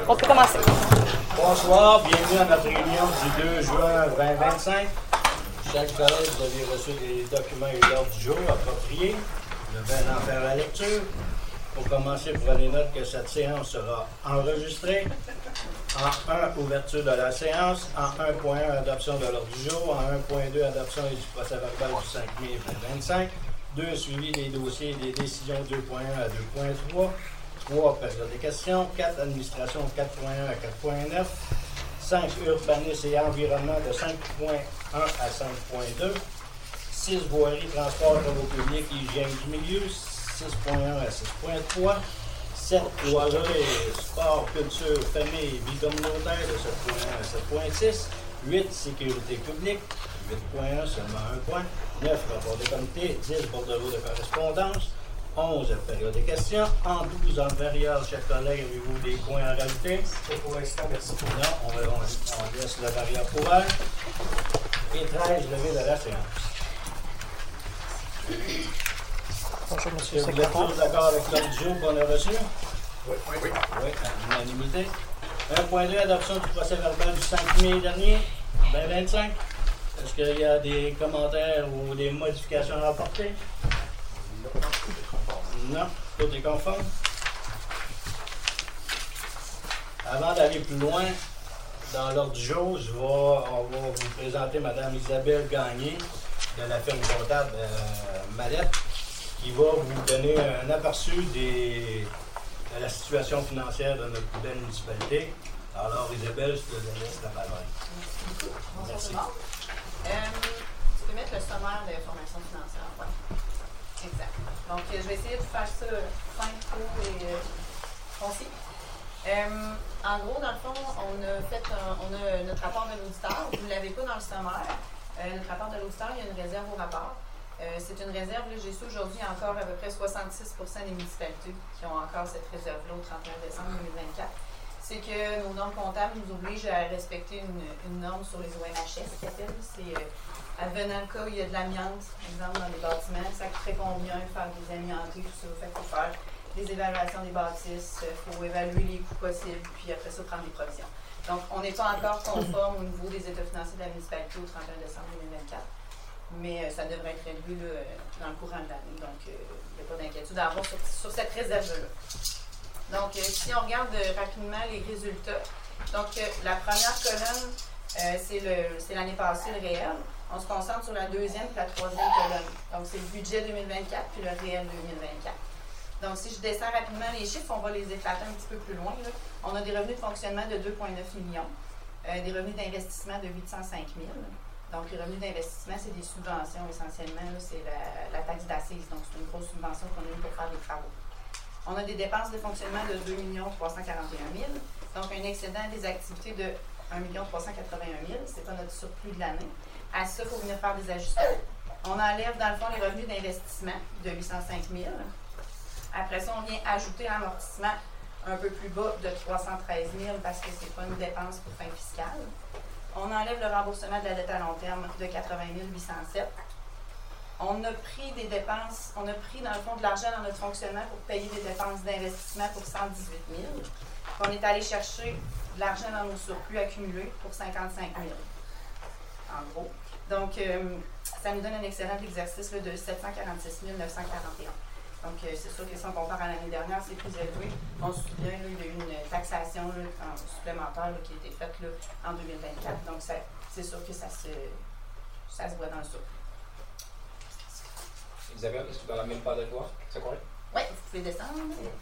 On peut commencer. Bonsoir, bienvenue à notre réunion du 2 juin 2025. Chaque collègue, vous avez reçu des documents et l'ordre du jour appropriés. Je vais en faire la lecture. Pour commencer, prenez note que cette séance sera enregistrée. En 1, ouverture de la séance. En 1.1, adoption de l'ordre du jour. En 1.2, adoption du procès-verbal du 5 mai 2025. 2, suivi des dossiers et des décisions 2.1 à 2.3. 3, période des questions. 4, administration 4.1 à 4.9. 5, urbanisme et environnement de 5.1 à 5.2. 6, voirie, transport, travaux publics, hygiène du milieu, 6.1 à 6.3. 7, loisirs, sport, culture, famille, vie communautaire de 7.1 à 7.6. 8, sécurité publique, 8.1, seulement un point. 9, rapport des comités. 10, bordereau de correspondance. 11, période des questions. En 12, antérieur, chers collègues, avez-vous des points à rajouter? Pour l'instant, merci. Non, on laisse la barrière pour elle. Et 13, levé de la séance. Bonjour, monsieur Est-ce le que vous êtes secrétaire. tous d'accord avec l'ordre du jour qu'on a reçu? Oui. Oui, à l'unanimité. 1.2, adoption du procès-verbal du 5 mai dernier, 2025. Est-ce qu'il y a des commentaires ou des modifications à apporter? Non, tout est conforme. Avant d'aller plus loin, dans l'ordre du jour, on va vous présenter Mme Isabelle Gagné de la firme comptable Mallette, qui va vous donner un aperçu de la situation financière de notre belle municipalité. Alors, Isabelle, je te laisse la parole. Bonsoir Merci. tout le monde. Tu peux mettre le sommaire de l'information financière. Ouais. Exact. Donc, je vais essayer de faire ça simple, court et concis. En gros, dans le fond, on a notre rapport de l'auditeur. Vous ne l'avez pas dans le sommaire. Notre rapport de l'auditeur, il y a une réserve au rapport. C'est une réserve, là, j'ai su aujourd'hui, il y a encore à peu près 66% des municipalités qui ont encore cette réserve-là au 31 décembre 2024. C'est que nos normes comptables nous obligent à respecter une norme sur les OMHS, qui appelle. C'est advenant le cas où il y a de l'amiante, par exemple, dans les bâtiments, ça coûterait combien faire des amiantés, tout ça. Fait qu'il faut faire des évaluations des bâtisses, il faut évaluer les coûts possibles, puis après ça, prendre des provisions. Donc, on n'est pas encore conforme au niveau des états financiers de la municipalité au 31 décembre 2024. Mais ça devrait être élevé là, dans le courant de l'année. Donc, il n'y a pas d'inquiétude à avoir sur cette réserve-là. Donc, si on regarde rapidement les résultats, donc la première colonne, c'est l'année passée, le réel. On se concentre sur la deuxième et la troisième colonne. Donc, c'est le budget 2024 puis le réel 2024. Donc, si je descends rapidement les chiffres, on va les éclater un petit peu plus loin. Là. On a des revenus de fonctionnement de 2,9 millions, des revenus d'investissement de 805 000. Donc, les revenus d'investissement, c'est des subventions essentiellement. Là, c'est la taxe d'assises. Donc, c'est une grosse subvention qu'on a eue pour faire des travaux. On a des dépenses de fonctionnement de 2 341 000. Donc, un excédent des activités de 1 381 000. Ce n'est pas notre surplus de l'année. À ça, il faut venir faire des ajustements. On enlève, dans le fond, les revenus d'investissement de 805 000. Après ça, on vient ajouter l'amortissement un peu plus bas de 313 000 parce que ce n'est pas une dépense pour fin fiscale. On enlève le remboursement de la dette à long terme de 80 807. On a pris des dépenses, on a pris dans le fond de l'argent dans notre fonctionnement pour payer des dépenses d'investissement pour 118 000. On est allé chercher de l'argent dans nos surplus accumulés pour 55 000. En gros. Donc, ça nous donne un excédent d'exercice là, de 746 941. Donc, c'est sûr que si on compare à l'année dernière, c'est plus élevé. On se souvient, là, il y a eu une taxation là, supplémentaire là, qui a été faite là, en 2024. Donc, c'est sûr que ça se voit dans le surplus. Isabelle, est-ce que dans la même page de toi? C'est correct? Oui, vous pouvez descendre.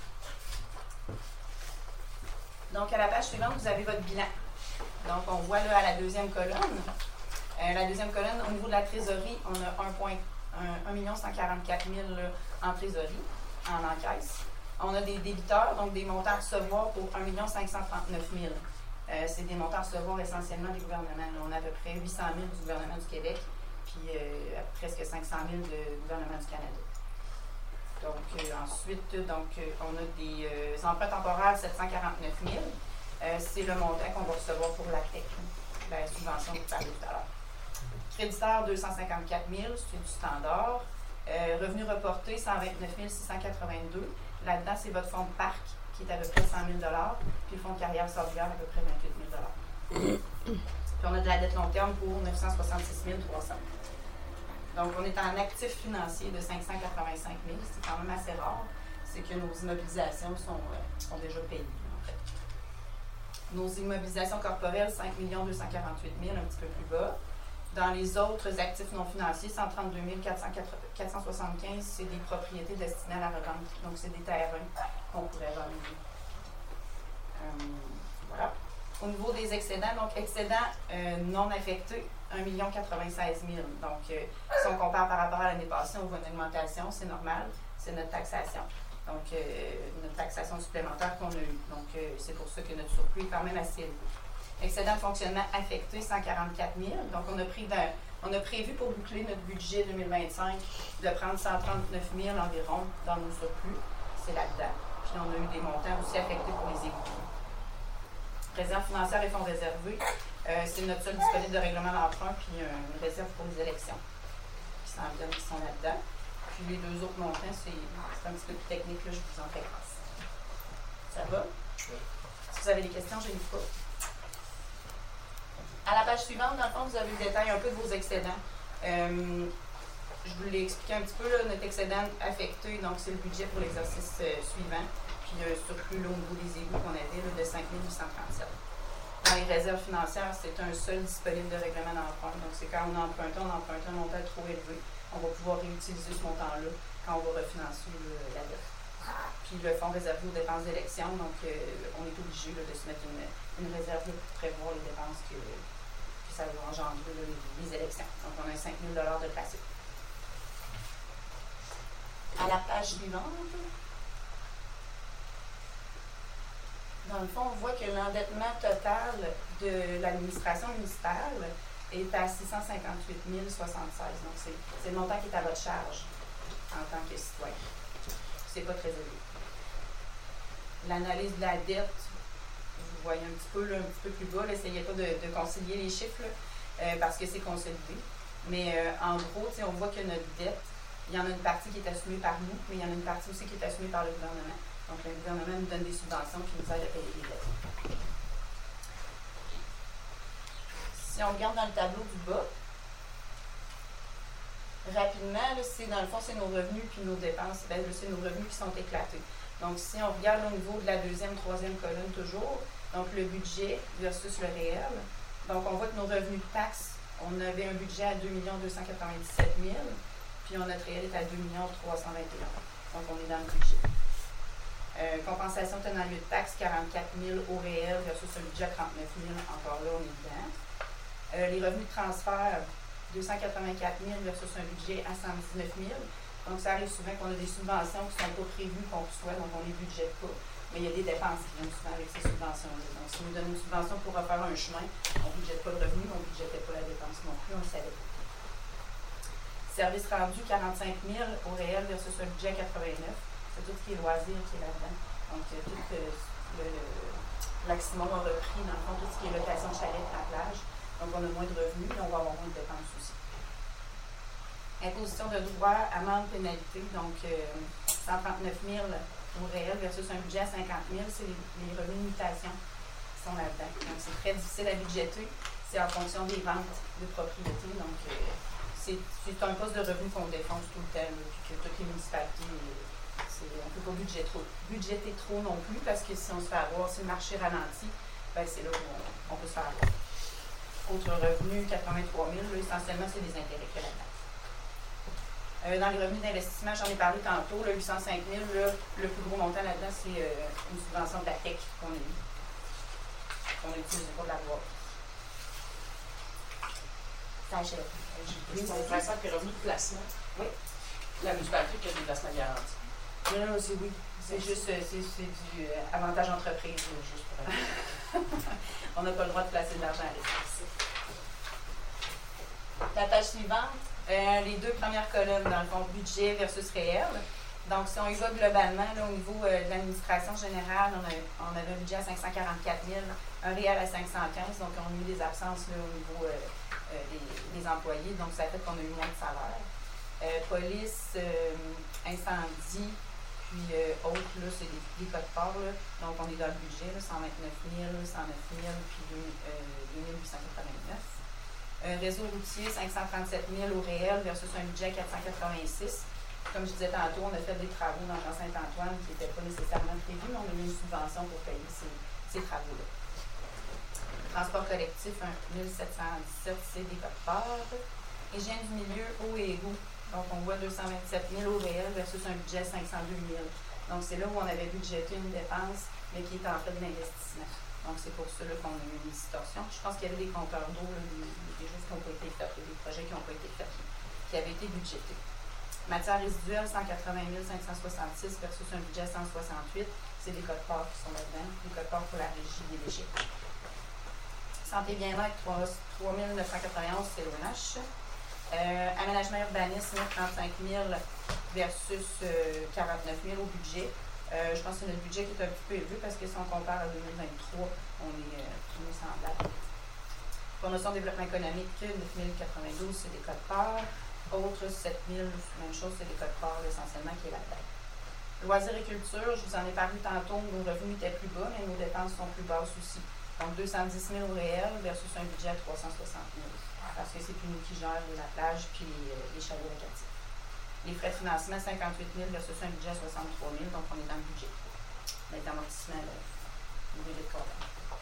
Donc, à la page suivante, vous avez votre bilan. Donc, on voit là à la deuxième colonne. La deuxième colonne, au niveau de la trésorerie, on a 1 144 000 là, en trésorerie, en encaisse. On a des débiteurs, donc des montants à recevoir pour 1 539 000. C'est des montants à recevoir essentiellement des gouvernements. Là, on a à peu près 800 000 du gouvernement du Québec, puis presque 500 000 du gouvernement du Canada. Donc, ensuite, on a des emprunts temporaires 749 000. C'est le montant qu'on va recevoir pour la TEC, la subvention que vous parlez tout à l'heure. Créditeurs 254 000, c'est du standard. Revenus reportés 129 682. Là-dedans, c'est votre fonds de parc qui est à peu près 100 000 puis le fonds de carrière Sauvegarde à peu près 28 000 Puis on a de la dette long terme pour 966 300. Donc, on est en actif financier de 585 000. C'est quand même assez rare. C'est que nos immobilisations sont déjà payées, en fait. Nos immobilisations corporelles, 5 248 000, un petit peu plus bas. Dans les autres actifs non financiers, 132 475, c'est des propriétés destinées à la revente. Donc, c'est des terrains qu'on pourrait vendre. Voilà. Au niveau des excédents, donc excédents non affectés, 1 96 000. Donc, si on compare par rapport à l'année passée, on voit une augmentation, c'est normal, c'est notre taxation. Donc, notre taxation supplémentaire qu'on a eue. Donc, c'est pour ça que notre surplus est quand même assez élevé. Excédent de fonctionnement affecté, 144 000. Donc, on a prévu pour boucler notre budget 2025 de prendre 139 000 environ dans nos surplus. C'est là-dedans. Puis, on a eu des montants aussi affectés pour les éboulis. Réserve financière et fonds réservés, c'est notre seul disponible de règlement d'emprunt, puis une réserve pour les élections qui s'en viennent, qui sont là-dedans. Puis les deux autres montants, c'est un petit peu plus technique, là, je vous en fais grâce. Ça va? Si vous avez des questions, je les pas. À la page suivante, dans le fond, vous avez le détail un peu de vos excédents. Je vous l'ai expliqué un petit peu, là, notre excédent affecté, donc c'est le budget pour l'exercice suivant. Puis le surplus là, au niveau des égouts qu'on avait là, de 5 837. Dans les réserves financières, c'est un seul disponible de règlement d'emprunt. Donc, c'est quand on emprunte un montant trop élevé. On va pouvoir réutiliser ce montant-là quand on va refinancer la dette. Puis le fonds réservé aux dépenses d'élection, donc on est obligé là, de se mettre une réserve là, pour prévoir les dépenses que ça va engendrer là, les élections. Donc, on a 5 000 de placé. À la page suivante. Dans le fond, on voit que l'endettement total de l'administration municipale est à 658 076. Donc, c'est le montant qui est à votre charge en tant que citoyen. C'est pas très élevé. L'analyse de la dette, vous voyez un petit peu plus bas. Essayez pas de concilier les chiffres là, parce que c'est consolidé. Mais en gros, on voit que notre dette, il y en a une partie qui est assumée par nous, mais il y en a une partie aussi qui est assumée par le gouvernement. Donc, le gouvernement nous donne des subventions qui nous aident à payer les dettes. Si on regarde dans le tableau du bas, rapidement, c'est dans le fond, c'est nos revenus puis nos dépenses. Bien, c'est nos revenus qui sont éclatés. Donc, si on regarde au niveau de la deuxième, troisième colonne toujours, donc le budget versus le réel, donc on voit que nos revenus de taxes, on avait un budget à 2 297 000, puis notre réel est à 2 321 000. Donc, on est dans le budget. Compensation tenant lieu de taxes, 44 000 au réel versus un budget à 39 000. Encore là, on est dedans. Les revenus de transfert, 284 000 versus un budget à 119 000. Donc, ça arrive souvent qu'on a des subventions qui ne sont pas prévues qu'on reçoit, donc on ne les budgète pas. Mais il y a des dépenses qui viennent souvent avec ces subventions-là. Donc, si on nous donne une subvention pour refaire un chemin, on ne budgète pas le revenu, on ne budgète pas la dépense non plus, on le savait pas. Service rendu, 45 000 au réel versus un budget à 89 000. C'est tout ce qui est loisir qui est là-dedans. Donc, tout l'Aximon a repris, dans le fond, tout ce qui est location de chalet à la plage. Donc, on a moins de revenus, mais on va avoir moins de dépenses aussi. Imposition de droit, amende, pénalité. Donc, 139 000 au réel versus un budget à 50 000, c'est les revenus de mutation qui sont là-dedans. Donc, c'est très difficile à budgéter. C'est en fonction des ventes de propriété. Donc, c'est un poste de revenu qu'on défonce tout le temps, là, puis que toutes les municipalités... on ne peut pas budgéter trop non plus parce que si on se fait avoir, si le marché ralentit, ben c'est là qu'on peut se faire avoir. Autre revenu, 83 000, là, essentiellement, c'est des intérêts qu'il y a là-dedans. Dans les revenus d'investissement, j'en ai parlé tantôt, là, 805 000, là, le plus gros montant là-dedans, c'est une subvention de la TEC qu'on a eue, qu'on a utilisé pour l'avoir. Ça achève. Oui, c'est intéressant que les revenus de placement. Oui. La municipalité qui a des placements garantis. Non, c'est oui. C'est juste c'est du avantage entreprise. Juste pour on n'a pas le droit de placer de l'argent à l'espèce. La page suivante, les deux premières colonnes, dans le fond, budget versus réel. Donc, si on y va globalement, là, au niveau de l'administration générale, on avait un budget à 544 000, un réel à 515, donc on a eu des absences là, au niveau des employés, donc ça fait qu'on a eu moins de salaire. Police, incendie, Puis autres, là, c'est des codes parts. Là. Donc on est dans le budget, là, 129 000, 109 000, puis 2889. Réseau routier, 537 000 au réel versus un budget 486. Comme je disais tantôt, on a fait des travaux dans Jean-Saint-Antoine qui n'étaient pas nécessairement prévus, mais on a eu une subvention pour payer ces travaux-là. Transport collectif, 1717, c'est des codes parts. Hygiène du milieu, eau et égout. Donc, on voit 227 000 au réel versus un budget 502 000. Donc, c'est là où on avait budgété une dépense, mais qui est en fait de l'investissement. Donc, c'est pour cela qu'on a eu une distorsion. Je pense qu'il y avait des compteurs d'eau, des choses qui n'ont pas été faites, des projets qui n'ont pas été faits, qui avaient été budgétés. Matière résiduelle, 180 566 versus un budget 168. C'est des codes parts qui sont là-dedans, des codes parts pour la régie des déchets. Santé bien-être, 3 991, c'est l'ONH. Aménagement urbanisme, 35 000 versus 49 000 au budget. Je pense que c'est notre budget qui est un petit peu élevé parce que si on compare à 2023, on est semblable. Promotion développement économique, 9 092, c'est des codes parts. Autres, 7 000, même chose, c'est des codes parts essentiellement qui est la tête. Loisirs et culture, je vous en ai parlé tantôt, nos revenus étaient plus bas, mais nos dépenses sont plus basses aussi. Donc 210 000 au réel versus un budget à 360 000. Parce que c'est plus nous qui gèrent la plage puis les chalets locatifs. Les frais de financement, 58 000 versus un budget à 63 000, donc on est dans le budget. Mais d'amortissement, le budget de compte.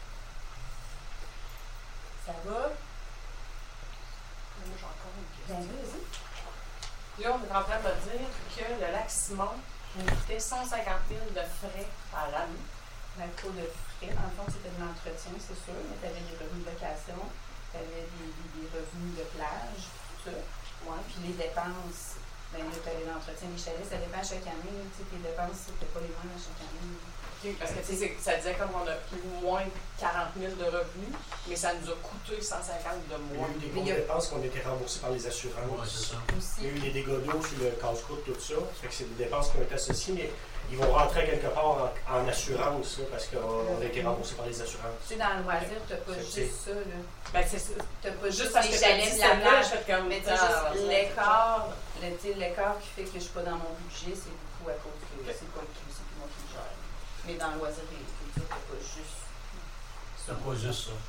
Ça va? Moi, j'ai encore une question. Ben, vas-y. Là, on est en train de me dire que le lac Simon nous coûtait 150 000 de frais par l'année. La coût de frais, dans le fond, c'était de l'entretien, c'est sûr, mais tu avais des revenus de location, tu avais des revenus de plage, tout ça. Ouais. Puis les dépenses, ben là, tu avais l'entretien des chalets, ça dépend à chaque année. Tu sais, tes dépenses, c'était pas les mêmes à chaque année. Okay, parce que tu sais, ça disait comme on a plus ou moins 40 000 de revenus, mais ça nous a coûté 150 de moins. Il y a eu des grosses dépenses qui ont été remboursées par les assurances. Ouais, c'est ça. Il y a eu des dégâts d'eau sur le casse-croûte, tout ça. Ça fait que c'est des dépenses qui ont été associées, mais ils vont rentrer quelque part en assurance là, parce qu'on a été remboursés par les assurances. Tu sais, dans le loisir, tu n'as pas juste ça. Là. Ben, c'est ça. Tu n'as pas Juste juste parce les que chalets t'as de la plage. comme Mais tu sais, juste l'écart qui fait que je ne suis pas dans mon budget, c'est beaucoup à cause que c'est pas c'est plus moi qui le gère. Mais dans le loisir et culture, tu n'as pas juste ça. C'est pas juste ça.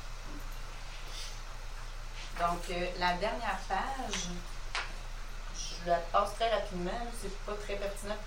Donc, la dernière page, je la passe très rapidement. C'est pas très pertinent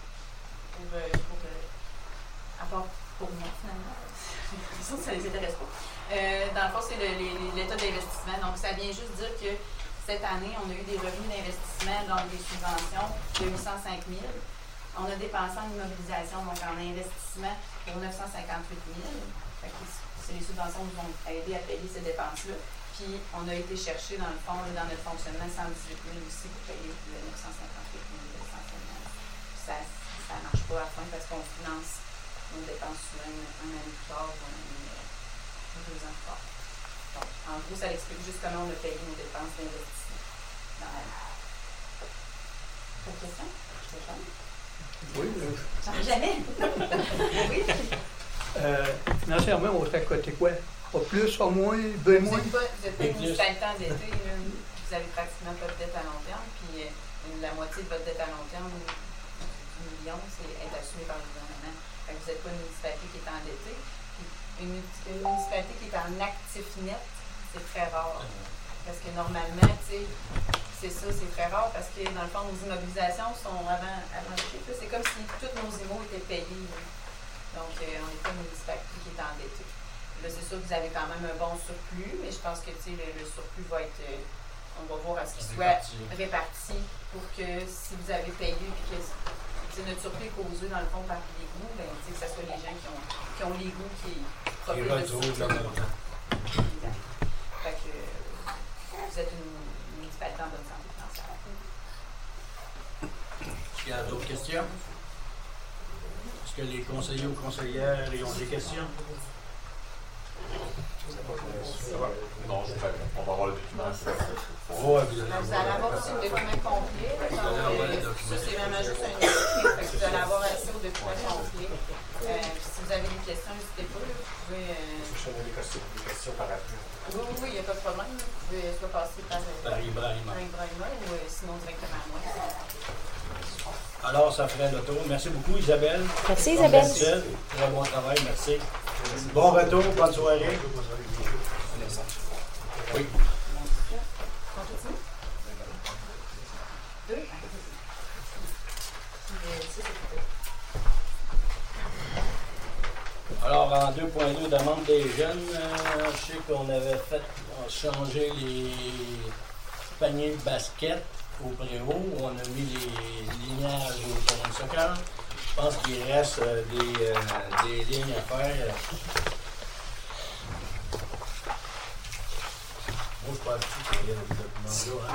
à part pour moi, finalement. Ça ne les intéresse pas. Dans le fond, c'est l'état d'investissement. Donc, ça vient juste dire que cette année, on a eu des revenus d'investissement dans des subventions de 805 000. On a dépensé en immobilisation, donc en investissement, pour 958 000. C'est les subventions qui nous ont aidé à payer ces dépenses-là. Puis, on a été chercher, dans le fond, dans notre fonctionnement, 118 000 aussi pour payer le 958 000 essentiellement. Ça ne marche pas à la fin parce qu'on finance nos dépenses souvent un an plus tard ou 2 ans plus tard. Donc, en gros, ça explique juste comment on a payé nos dépenses d'investissement dans l'année. Pas de questions? Stéphane? Oui. Jamais! Oui? Financièrement, on serait à côté quoi? Pas plus, pas moins, bien moins? Vous n'êtes pas une municipalité endettée. Vous avez pratiquement pas de dette à long terme. Puis la moitié de votre dette à long terme, 1 million, est assumée par le gouvernement. Fait que vous n'êtes pas une municipalité qui est endettée. Puis une municipalité qui est en actif net, c'est très rare. Parce que normalement, tu sais, c'est ça, c'est très rare parce que dans le fond, nos immobilisations sont avant le chiffre. C'est comme si tous nos immos étaient payés. Là. Donc, on n'est pas une municipalité qui est endettée. Là, c'est sûr que vous avez quand même un bon surplus, mais je pense que le surplus va être. On va voir à ce qu'il soit réparti pour que si vous avez payé et que notre surplus est causé dans le fond par l'égout, ben, que ce soit les gens qui ont l'égout qui profitent de ça. Fait que vous êtes une municipalité en bonne santé financière. Est-ce qu'il y a d'autres questions? Est-ce que les conseillers ou conseillères ont des questions? Non, on va avoir le document. Oui, Vous allez avoir aussi le document complet. Ça, c'est vraiment juste un écrit. Vous allez avoir accès au document complet. Si vous avez des questions, n'hésitez pas. Vous pouvez. Je donne des questions par après. Oui, il n'y a pas de problème. Vous pouvez soit passer par Ibrahima ou sinon directement à moi. Alors, ça ferait le tour. Merci beaucoup, Isabelle. Merci, Comme Isabelle. d'habitude. Très bon travail, merci. Bon retour, bonne soirée. Oui. Alors, en 2.2, demande des jeunes, je sais qu'on avait changé les paniers de basket au préau, on a mis les lignages au terrain de soccer. Je pense qu'il reste des lignes à faire. Moi, je suis pas habitué qu'il y ait des documents là.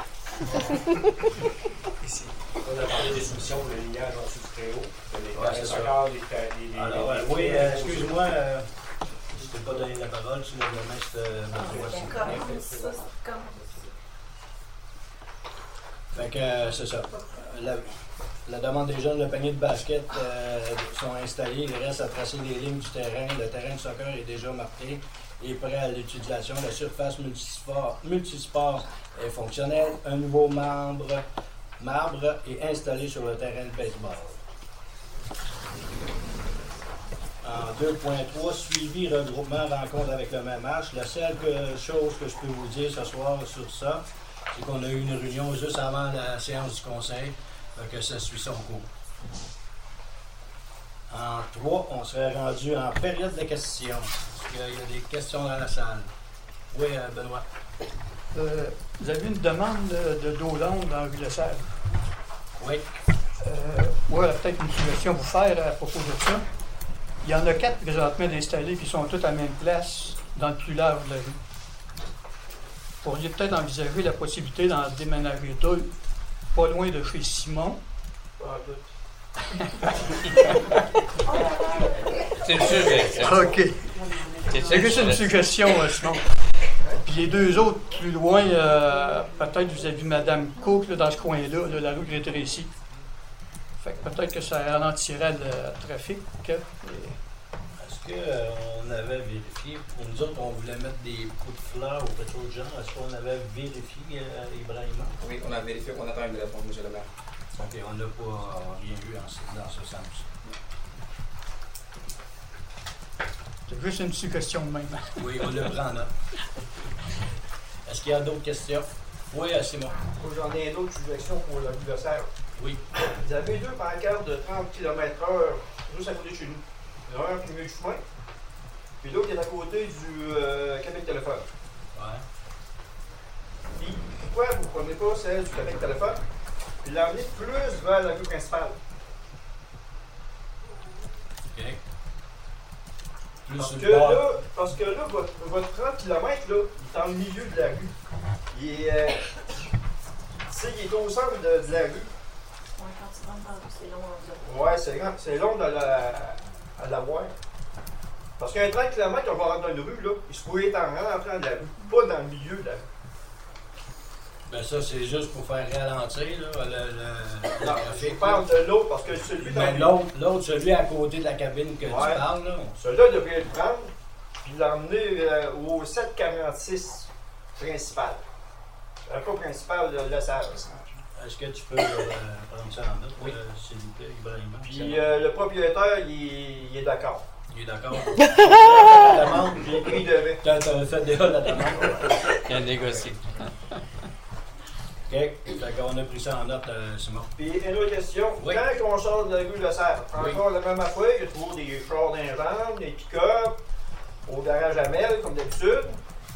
Ici. On a parlé des solutions, le lignage en dessous du préau. Ouais, c'est ça. Alors, oui, excuse-moi, je t'ai pas donné la parole, tu l'as donné, Fait que c'est ça. La demande des jeunes, le panier de basket sont installés. Il reste à tracer les lignes du terrain. Le terrain de soccer est déjà marqué et prêt à l'utilisation. La surface multisport est fonctionnelle. Un nouveau marbre est installé sur le terrain de baseball. En 2.3, suivi, regroupement, rencontre avec le même match. La seule chose que je peux vous dire ce soir sur ça, c'est qu'on a eu une réunion juste avant la séance du conseil, que ça suit son cours. En 3, on serait rendu en période de questions. Est-ce qu'il y a des questions dans la salle? Oui, Benoît. Vous avez une demande d'eau longue dans Rue de Serre. Oui. Oui, peut-être une suggestion à vous faire à propos de ça. Il y en a 4 présentement installés qui sont tous à la même place dans le plus large de la rue. Vous pourriez peut-être envisager la possibilité d'en déménager 2 pas loin de chez Simon. C'est une suggestion. OK. C'est juste une suggestion, Simon. Puis les 2 autres plus loin, peut-être vis-à-vis de Mme Cook, là, dans ce coin-là, là, la rue Grétrécy. Fait que peut-être que ça ralentirait le trafic. Est-ce qu'on avait vérifié, pour nous autres, on voulait mettre des pots de fleurs ou quelque chose de genre, est-ce qu'on avait vérifié, Ibrahima? Oui, on a vérifié qu'on attend une réponse, M. le maire. OK, on n'a pas rien eu dans ce sens. C'est juste une suggestion de même. Oui, on le prend en note. Est-ce qu'il y a d'autres questions? Oui, Simon. J'en ai une autre suggestion pour la rue de Serre. Oui. Vous avez 2 pancartes de 30 km/h juste à côté de chez nous. Il y en a un au milieu du chemin, puis l'autre est à côté du cabine de téléphone. Ouais. Puis pourquoi vous ne prenez pas celle du cabine de téléphone, puis l'emmener plus vers la rue principale? OK. Plus Parce sur que, le bord. là, votre 30 km, là, il est en milieu de la rue. Il est, il est au centre de la rue. Ouais, quand tu rentres dans la rue, c'est long en Ouais, c'est long à la voir. Parce qu'un 30 km, on va rentrer dans une rue, là, il se pourrait être en rentrant de la rue, pas dans le milieu de la rue. Ben ça, c'est juste pour faire ralentir là, le Non, trafic. je parle de l'autre, parce que celui dans Mais l'autre, celui à côté de la cabine que tu parles, là. celui-là devrait le prendre, puis l'emmener au 746 principal. Pas principal, le Serre. Est-ce que tu peux prendre ça en note, s'il vous plaît, Ibrahima? Puis le propriétaire, il est d'accord. Il est d'accord. La demande, Puis il devait. tu as fait déjà la demande. Il a négocié. OK. Fait qu'on a pris ça en note, Simon. Puis une autre question. Oui. Quand on sort de la rue de Serre, encore la même affaire, il y a toujours des chars d'invente, des pick-up, au garage à Mel, comme d'habitude.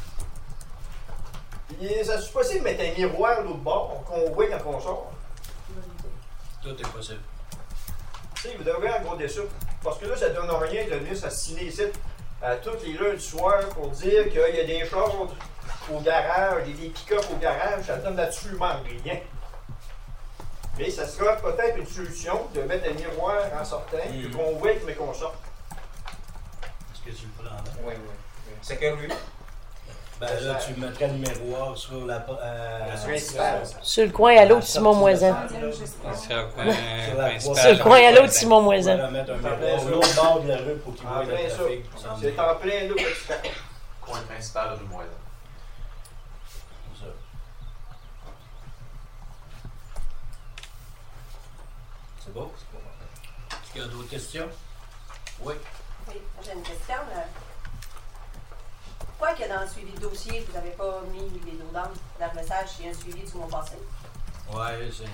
Ça c'est possible de mettre un miroir de l'autre bord qu'on voit quand on sort. Tout est possible. Tu sais, vous devez en gros ça. Parce que là, ça donne rien de venir s'assiner ici à tous les lundis soirs pour dire qu'il y a des chars au garage, des pick-up au garage, ça donne absolument rien. Mais ça sera peut-être une solution de mettre un miroir en sortant, puis qu'on voit mais qu'on sort. Est-ce que tu le prends en note? Oui, oui. C'est quelle rue? Ben là, tu mettrais le miroir sur la principale. Sur le coin à l'autre, Simon Moisan. C'est le coin Sur le coin à l'autre, Simon Moisan. On va mettre un miroir sur l'autre bord de la rue pour qu'il voit le plein ça. trafic. C'est en plein là, Coin principal rue Moisan. C'est bon? Est-ce qu'il y a d'autres questions? Oui. Oui, j'ai une question. Pourquoi que dans le suivi de dossier, vous n'avez pas mis les dos d'âme dans le message s'il y a un suivi du mois passé? Oui, c'est.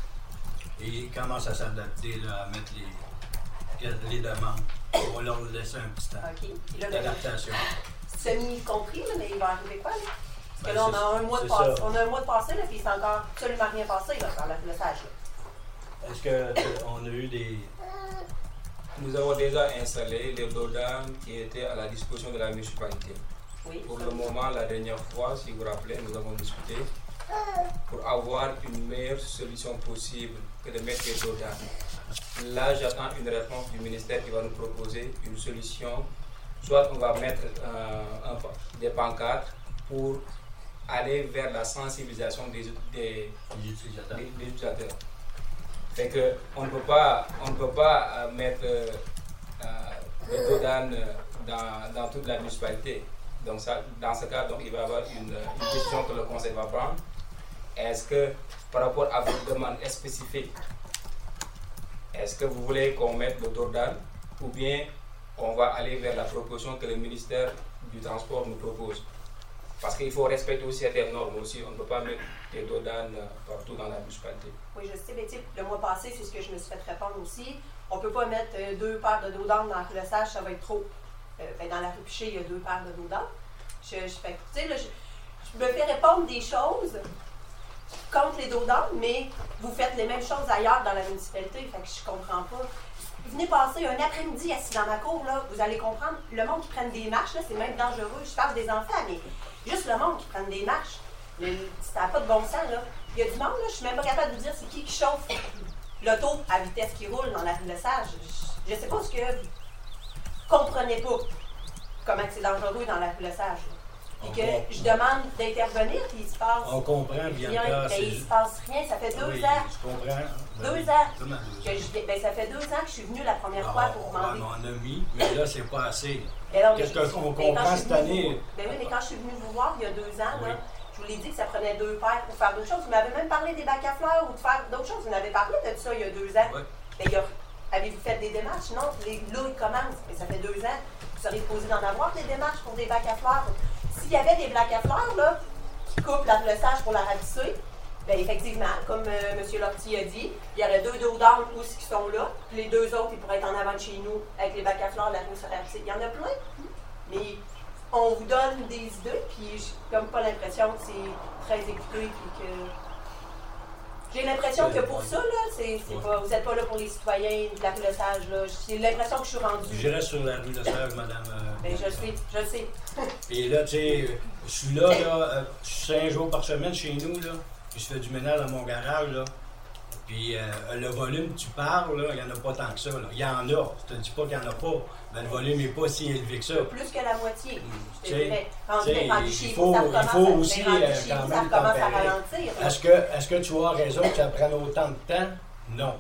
Il commence à s'adapter là, à mettre les demandes. On va leur laisser un petit temps OK. d'adaptation. Semi-compris, là, mais il va arriver quoi, là? Parce que Ben, là, on a un mois de c'est passé, ça. on a un mois de passé, là, puis c'est encore absolument rien passé, là, dans le message, là. Est-ce qu'on a eu des. Nous avons déjà installé les dodanes qui étaient à la disposition de la municipalité. Oui. Pour le moment, la dernière fois, si vous vous rappelez, nous avons discuté pour avoir une meilleure solution possible que de mettre les dodanes. Là, j'attends une réponse du ministère qui va nous proposer une solution. Soit on va mettre des pancartes pour aller vers la sensibilisation des utilisateurs. Fait que on ne peut pas mettre les dodanes dans toute la municipalité. Donc ça, dans ce cas, donc, il va y avoir une décision que le conseil va prendre. Est-ce que par rapport à vos demandes spécifiques, est-ce que vous voulez qu'on mette le dodan ou bien on va aller vers la proposition que le ministère du Transport nous propose? Parce qu'il faut respecter aussi certaines normes aussi. On ne peut pas mettre des dodanes partout dans la municipalité. Oui, je sais, mais le mois passé, c'est ce que je me suis fait répondre aussi. On ne peut pas mettre 2 paires de dos d'âne dans le sage, ça va être trop. Dans la rue Piché, il y a 2 paires de dos d'âne. Je me fais répondre des choses contre les dos d'âne, mais vous faites les mêmes choses ailleurs dans la municipalité, fait que je comprends pas. Vous venez passer un après-midi assis dans ma cour, là, vous allez comprendre, le monde qui prenne des marches, là, c'est même dangereux. Je parle des enfants, mais juste le monde qui prenne des marches, ça n'a pas de bon sens, là. Il y a du monde, là, je suis même pas capable de vous dire c'est qui chauffe l'auto à vitesse qui roule dans la rue Lesage. Je sais pas ce que vous comprenez pas, comment c'est dangereux dans la rue Lesage. Et que je demande d'intervenir, puis il se passe. On comprend bien rien. Il se passe rien, ça fait 2 ans. Je comprends. 2 ans. Ça fait 2 ans que je suis venue la première fois pour demander. On a mis, mais là, c'est pas assez. Non, qu'est-ce qu'on comprend cette année? Ben oui, mais quand je suis venue vous voir il y a 2 ans, là, je vous l'ai dit que ça prenait 2 paires pour faire d'autres choses. Vous m'avez même parlé des bacs à fleurs ou de faire d'autres choses. Vous m'avez parlé de ça il y a 2 ans. Oui. Ben, avez-vous fait des démarches? Non, là, ils commencent. Mais ça fait 2 ans. Vous seriez posé d'en avoir des démarches pour des bacs à fleurs. S'il y avait des bacs à fleurs là, qui coupent le sage pour la ratisser, bien effectivement, comme M. Lortie a dit, il y aurait 2 dos d'âne aussi qui sont là, puis les 2 autres, ils pourraient être en avant de chez nous avec les bacs à fleurs, la rue sur ratisser. Il y en a plein, mais on vous donne des idées, puis j'ai comme pas l'impression que c'est très écouté, puis que... J'ai l'impression que pour ça, là, pas, vous n'êtes pas là pour les citoyens de la rue Le Sage. Là. J'ai l'impression que je suis rendue. Je reste sur la rue Le Sage, madame. Ben, je le sais. Et là, tu sais, je suis là, je suis 5 jours par semaine chez nous, là, puis je fais du ménage dans mon garage, là. Puis le volume, tu parles, là, il n'y en a pas tant que ça. Là. Il y en a, je te dis pas qu'il n'y en a pas, mais le volume n'est pas si élevé que ça. Plus que la moitié. Il faut aussi quand même tempérer. Est-ce que tu as raison que ça prenne autant de temps? Non.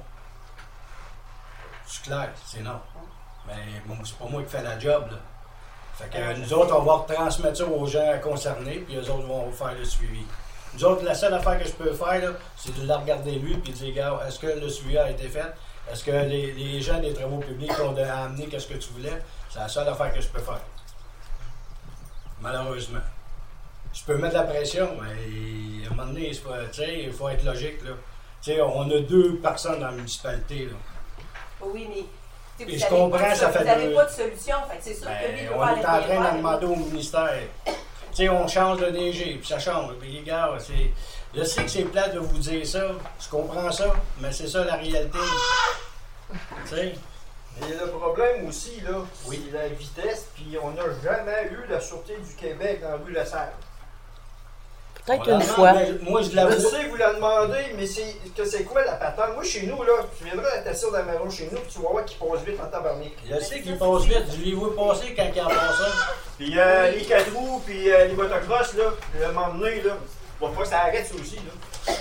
C'est clair, c'est non. Mais bon, c'est pas moi qui fais la job, là. Fait que nous autres, on va transmettre ça aux gens concernés, puis eux autres vont faire le suivi. Nous autres, la seule affaire que je peux faire, là, c'est de la regarder lui et de dire, gars, est-ce que le suivi a été fait? Est-ce que les gens des travaux publics ont amené qu'est-ce que tu voulais? C'est la seule affaire que je peux faire. Malheureusement. Je peux mettre de la pression, mais à un moment donné, il faut être logique. Là. On a 2 personnes dans la municipalité. Là. Oui, mais... Et je comprends, ça fait 2 ans. Vous n'avez pas de solution, c'est sûr que lui, on est en train de demander au ministère. On change de DG, puis ça change. Puis les gars, je sais que c'est plate de vous dire ça, je comprends ça, mais c'est ça la réalité. Et le problème aussi, là, c'est la vitesse, puis on n'a jamais eu la Sûreté du Québec dans la rue La Salle. Peut-être une fois. Moi, je l'avoue. Je sais que vous la demandez, mais c'est quoi la patente? Moi, chez nous, là, tu viendras à t'asseoir dans la maison chez nous, puis tu vas voir qu'il passe vite en tabarnak. Je sais qu'il passe vite, je l'ai vu passer quand il en passe. Puis les 4 roues, puis les motocross, là, le moment donné, là, on va pas que ça arrête ça aussi, là.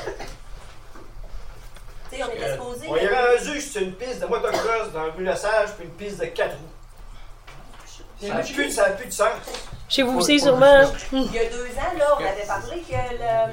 On est exposé. On est rendu que c'est une piste de motocross dans le rue Lesage, puis une piste de 4 roues. Ça n'a plus de sens. Chez vous aussi, sûrement. Il y a 2 ans, là, on avait parlé que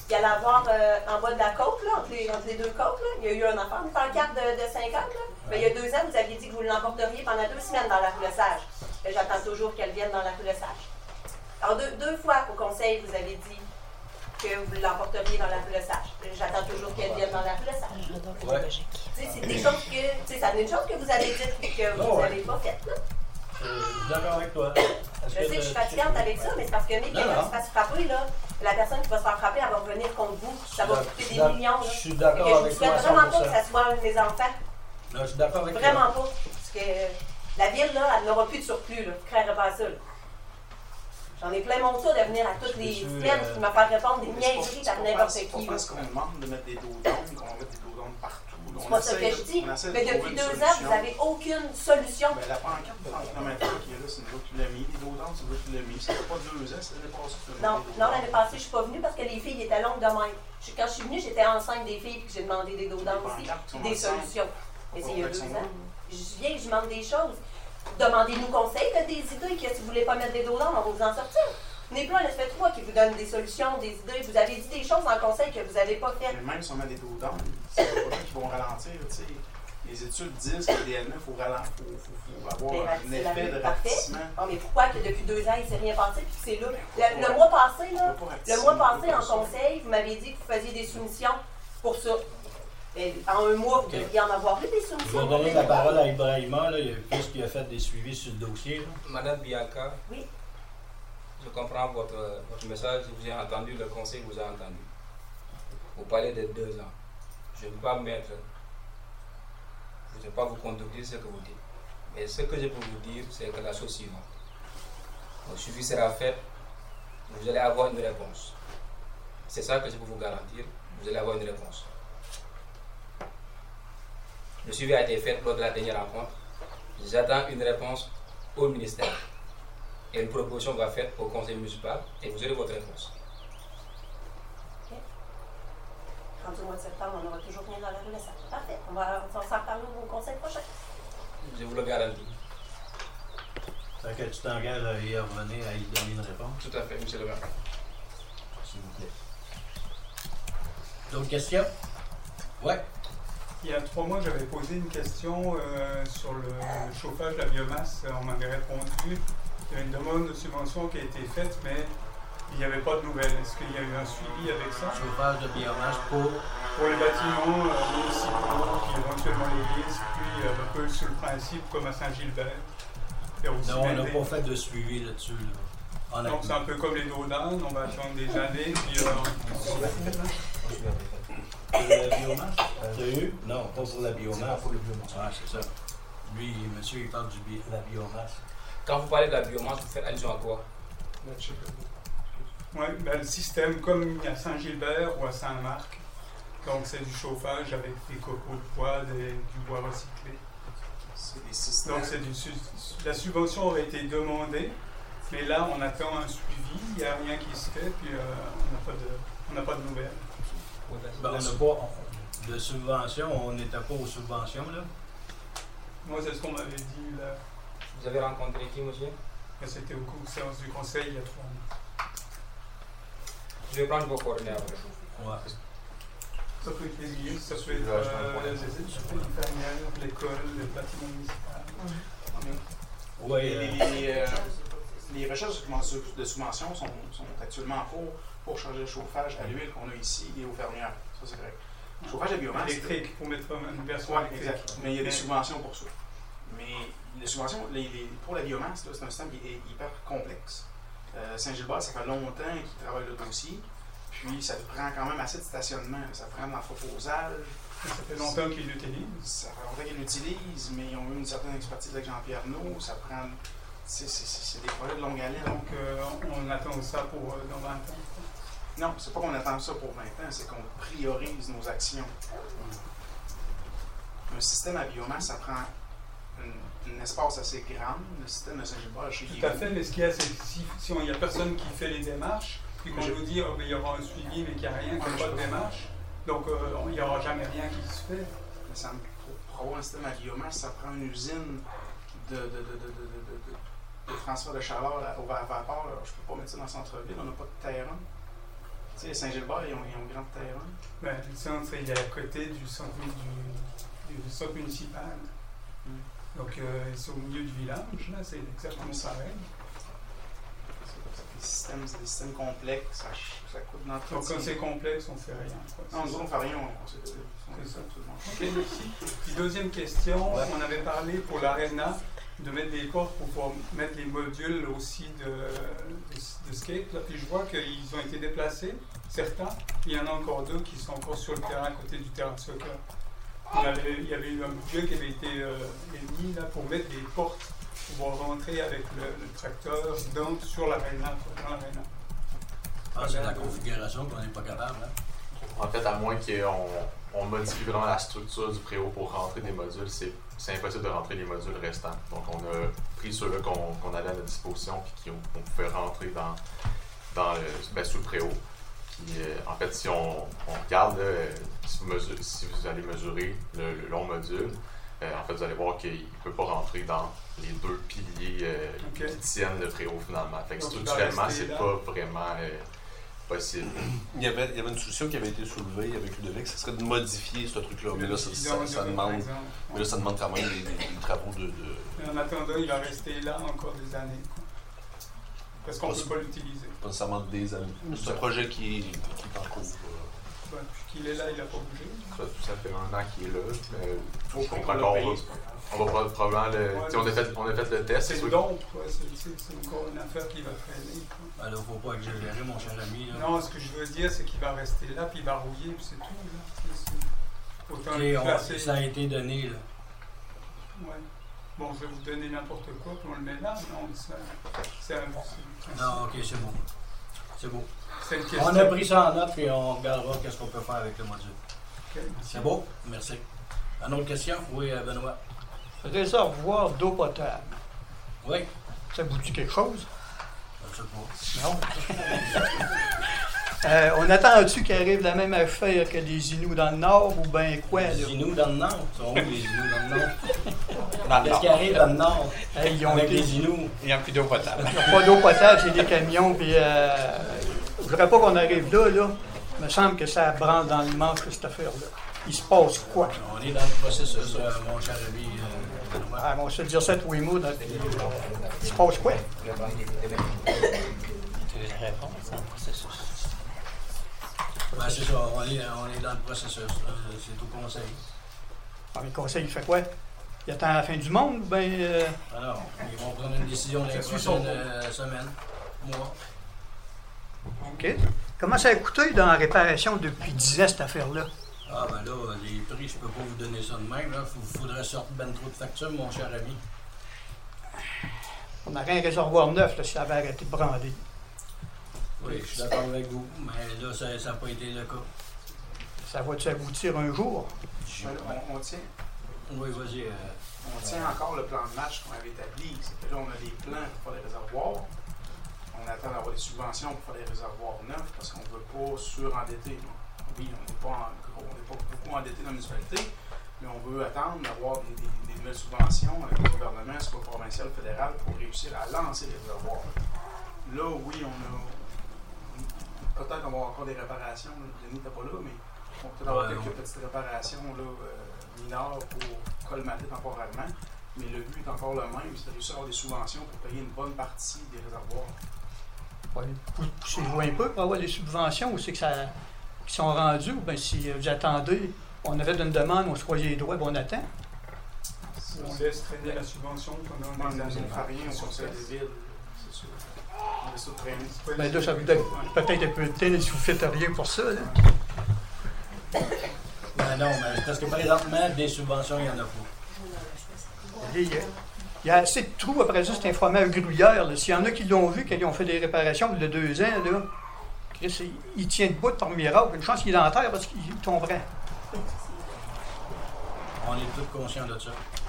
il allait avoir en bas de la côte, là, entre les deux côtes, là, il y a eu un enfant, une pancarte de 50. Là. Mais il y a 2 ans, vous aviez dit que vous l'emporteriez pendant 2 semaines dans la rue Le Sage. J'attends toujours qu'elle vienne dans la rue Le Sage. Alors, deux fois au conseil, vous avez dit que vous l'emporteriez dans la rue Le Sage. J'attends toujours qu'elle vienne dans la rue Le Sage. Ouais. C'est des choses que, ça une chose que vous avez dites et que vous n'avez pas faites. Là. Je suis d'accord avec toi. Je sais que je suis fatigante avec ça, mais c'est parce que mais quelqu'un se fasse frapper, là, la personne qui va se faire frapper, elle va revenir contre vous. Ça va coûter des millions. Là. Je suis d'accord et que avec je toi. ne souhaite vraiment pas que ça soit un de mes enfants. Non, je suis d'accord avec toi. Vraiment pas. Parce que la ville, là, elle n'aura plus de surplus. Là. Vous ne créerez pas ça. Là. J'en ai plein mon tour de venir à toutes les semaines qui me faire répondre des niaiseries par n'importe qui. C'est pas parce qu'on demande de mettre des dos d'ombre, qu'on va mettre des dos d'ombre partout. C'est pas ça que je dis. Mais depuis 2 ans, vous n'avez aucune solution. Ben, la pancarte de 30 km qui est là, c'est nous qui l'a mis. Les dos d'ombre, c'est nous qui l'a mis. Ça fait pas 2 ans, c'est l'année passée. Non, l'année passée, je ne suis pas venue parce que les filles étaient longues de même. Quand je suis venue, j'étais enceinte des filles et j'ai demandé des dos d'ombre aussi, des solutions. Mais c'est il y a 2 ans. Je viens, je demande des choses. Demandez-nous conseil, faites des idées, que si vous ne voulez pas mettre des dos d'ombre, on va vous en sortir. N'est pas, ça fait 3 qui vous donnent des solutions, des idées. Vous avez dit des choses en conseil que vous n'avez pas faites. Mais même si on met des dos d'ombre, c'est pas eux qui vont ralentir. T'sais. Les études disent que le DNF, il faut avoir un effet de ralentissement. Oh, mais pourquoi que depuis 2 ans, il ne s'est rien passé puis que c'est là? Le mois passé, là, en conseil, vous m'avez dit que vous faisiez des soumissions pour ça. Et en un mois, vous devriez en avoir eu des soumissions. Je vais donner la parole à Ibrahima, puisqu'il a fait des suivis sur le dossier. Là. Madame Bianca. Oui. Je comprends votre message, je vous ai entendu, le conseil vous a entendu. Vous parlez de 2 ans. Je ne peux pas mettre, je ne vais pas vous contredire ce que vous dites. Mais ce que je peux vous dire, c'est que la chose suivante. Le suivi sera fait, vous allez avoir une réponse. C'est ça que je peux vous garantir, vous allez avoir une réponse. Le suivi a été fait lors de la dernière rencontre. J'attends une réponse au ministère. Et une proposition va faite au conseil municipal et vous aurez votre réponse. OK. Rendu au mois de septembre, on n'aura toujours rien dans la rue. Parfait. On va s'en reparler au conseil prochain. Je vous le garantis. Fait que tu t'engages à y revenir, à y donner une réponse? Tout à fait, monsieur le maire. S'il vous plaît. D'autres questions? Ouais. Il y a 3 mois, j'avais posé une question sur le chauffage de la biomasse. On m'avait répondu. Il y a une demande de subvention qui a été faite, mais il n'y avait pas de nouvelles. Est-ce qu'il y a eu un suivi avec ça? Chauffage de biomasse pour les bâtiments municipaux, puis éventuellement l'église, puis un peu sur le principe comme à Saint-Gilbert. Non, on n'a pas fait de suivi là-dessus. Là. Donc c'est un peu comme les dos d'âne, on va attendre des années, puis Pour la biomasse? T'as eu? Non, pas pour la biomasse. Pour le biomasse. Ah, c'est ça. Lui, monsieur, il parle de la biomasse. Quand vous parlez de la biomasse, vous faites allusion à quoi? Oui, ben, le système comme à Saint-Gilbert ou à Saint-Marc. Donc c'est du chauffage avec des copeaux de bois, du bois recyclé. Donc la subvention aurait été demandée, mais là on attend un suivi, il n'y a rien qui se fait, puis on n'a pas de nouvelles. Ben, on n'a pas de subvention, on n'était pas aux subventions là. Moi c'est ce qu'on m'avait dit là. Vous avez rencontré qui, monsieur? C'était au séance du conseil il y a 3 mois. Je vais prendre vos coordonnées après. Ouais. Ça peut être l'église, ça peut être l'infirmière, l'école, le bâtiment municipal. Oui. Les recherches de subvention sont actuellement en cours pour changer le chauffage à l'huile qu'on a ici et aux fermières. Ça, c'est vrai. Le chauffage à biomasse. Électrique, pour mettre une version électrique. Exact. Mais il y a des subventions pour ça. Mais les subventions, pour la biomasse, c'est un système qui est hyper complexe. Saint-Gilbert, ça fait longtemps qu'ils travaillent le dossier. Puis ça prend quand même assez de stationnement. Ça prend de l'entreposage. Ça fait longtemps qu'ils l'utilisent. Ça fait longtemps qu'ils l'utilisent, mais ils ont eu une certaine expertise avec Jean-Pierre Naud. Ça prend. C'est des projets de longue haleine. Donc on attend ça pour dans 20 ans. Non, c'est pas qu'on attend ça pour 20 ans, c'est qu'on priorise nos actions. Un système à biomasse, ça prend un espace assez grand. Le système de Saint-Gilbert, tout à fait, mais ce qu'il y a, c'est que si il n'y a personne qui fait les démarches, puis qu'on nous dit qu'il y aura un suivi, mais qu'il n'y a rien, qu'il n'y a pas de démarche, donc il n'y aura jamais rien qui se fait. Pour avoir un système à biomasse, ça prend une usine de transfert de chaleur au vapeur. Je ne peux pas mettre ça dans le centre-ville, on n'a pas de terrain. Tu sais, Saint-Gilbert, ils ont un grand terrain. Ben, le centre, il est à côté du centre, du centre municipal. Donc, c'est au milieu du village, là, c'est exactement pareil. C'est des systèmes complexes, ça coûte dans tout. Donc, quand c'est complexe, on ne fait rien. Quoi. Non, nous, on ne fait rien, c'est ça. Ok, merci. Puis, deuxième question, on avait parlé pour l'aréna de mettre des portes pour pouvoir mettre les modules aussi de skate. Là. Puis, je vois qu'ils ont été déplacés, certains. Puis, il y en a encore deux qui sont encore sur le terrain à côté du terrain de soccer. Il y avait eu un budget qui avait été émis là, pour mettre des portes pour pouvoir rentrer avec le tracteur sur l'aréna, dans l'aréna. Ah, c'est la configuration qu'on n'est pas capable. Hein? En fait, à moins qu'on modifie vraiment la structure du préau pour rentrer des modules, c'est impossible de rentrer les modules restants. Donc, on a pris ceux-là qu'on avait à notre disposition et qu'on pouvait rentrer sous le préau. Puis, en fait, si on regarde, là, si vous allez mesurer le long module, en fait, vous allez voir qu'il ne peut pas rentrer dans les deux piliers qui tiennent le préau finalement. Fait que structurellement, c'est pas vraiment possible. Il y avait une solution qui avait été soulevée avec Ludovic, ce serait de modifier ce truc-là. Mais là, ça demande quand même des travaux de... En attendant, il va rester là encore des années. Quoi. Parce qu'on ne peut pas l'utiliser. Pas nécessairement des années. C'est un projet qui est en cours. Puis qu'il est là, il n'a pas bougé. Ça fait 1 an qu'il est là. Mais je comprends qu'on va probablement on a fait le test. C'est une dompe, c'est encore une affaire qui va traîner. Alors, il ne faut pas exagérer, mon cher ami. Là. Non, ce que je veux dire, c'est qu'il va rester là, puis il va rouiller, puis c'est tout. Là. Autant le placer. Ça a été donné, là. Ouais. Bon, je vais vous donner n'importe quoi, puis on le met là. Non, c'est non, ok, c'est bon. C'est bon. On a pris ça en note, puis on regardera qu'est-ce qu'on peut faire avec le module. Okay, c'est beau? Merci. Une autre question? Oui, Benoît. Réservoir d'eau potable. Oui. Ça vous dit quelque chose? Je sais pas. Non. On attend-tu qu'il arrive la même affaire que les Inuits dans le Nord ou bien quoi? Les Inuits dans le Nord? Sont où les Inuits dans le Nord? Qu'est-ce qui arrive dans le Nord ils ont avec les Inuits? Il n'y a plus d'eau potable. Il n'y a pas d'eau potable, c'est des camions. Puis, je ne voudrais pas qu'on arrive là. Il me semble que ça branle dans le manche, cette affaire-là. Il se passe quoi? On est dans le processus, mon cher ami. On se dire ça tous les mots. Il se passe quoi? Ben, c'est ça, on est dans le processus. C'est au conseil. Ah, mais le conseil, il fait quoi? Il attend la fin du monde ou bien. Alors, ils vont prendre une décision dans les prochaines semaines, mois. OK. Comment ça a coûté dans la réparation depuis 10 ans, cette affaire-là? Ah, ben là, les prix, je peux pas vous donner ça de même. Il faudrait sortir ben trop de factures, mon cher ami. On aurait un réservoir neuf, là, si ça avait arrêté de brander. Oui, je suis d'accord avec vous, mais là, ça n'a pas été le cas. Ça va-tu aboutir un jour? On tient. Oui, vas-y. On tient encore le plan de match qu'on avait établi. C'est que là, on a des plans pour faire des réservoirs. On attend d'avoir des subventions pour faire des réservoirs neufs parce qu'on ne veut pas surendetter. Oui, on n'est pas beaucoup endetté dans la municipalité, mais on veut attendre d'avoir des nouvelles subventions avec le gouvernement, soit provincial ou fédéral, pour réussir à lancer les réservoirs. Là, oui, peut-être qu'on va avoir encore des réparations. Denis n'était pas là, mais on peut peut-être avoir quelques petites réparations là, mineures pour colmater temporairement. Mais le but est encore le même, c'est de réussir à avoir des subventions pour payer une bonne partie des réservoirs. Oui. Poussez-vous un peu pour avoir des subventions ou c'est que ça. Qui sont rendus, ou bien si vous attendez, on avait une demande, on se croyait les droits, on attend. On laisse traîner la subvention pendant des années. On ne fait rien au conseil des villes, c'est sûr. On laisse tout traîner. Ben là, ça vous donne peut-être un peu de temps si vous ne faites rien pour ça. Là. Ben non, mais parce que présentement, des subventions, il n'y en a pas. Il y a assez de trous après ça, c'est un fromage gruyère. S'il y en a qui l'ont vu, qui ont fait des réparations il y a 2 ans, là. Il tient debout par miracle. Une chance qu'il est dans la terre parce qu'il tomberait. On est tous conscients de ça.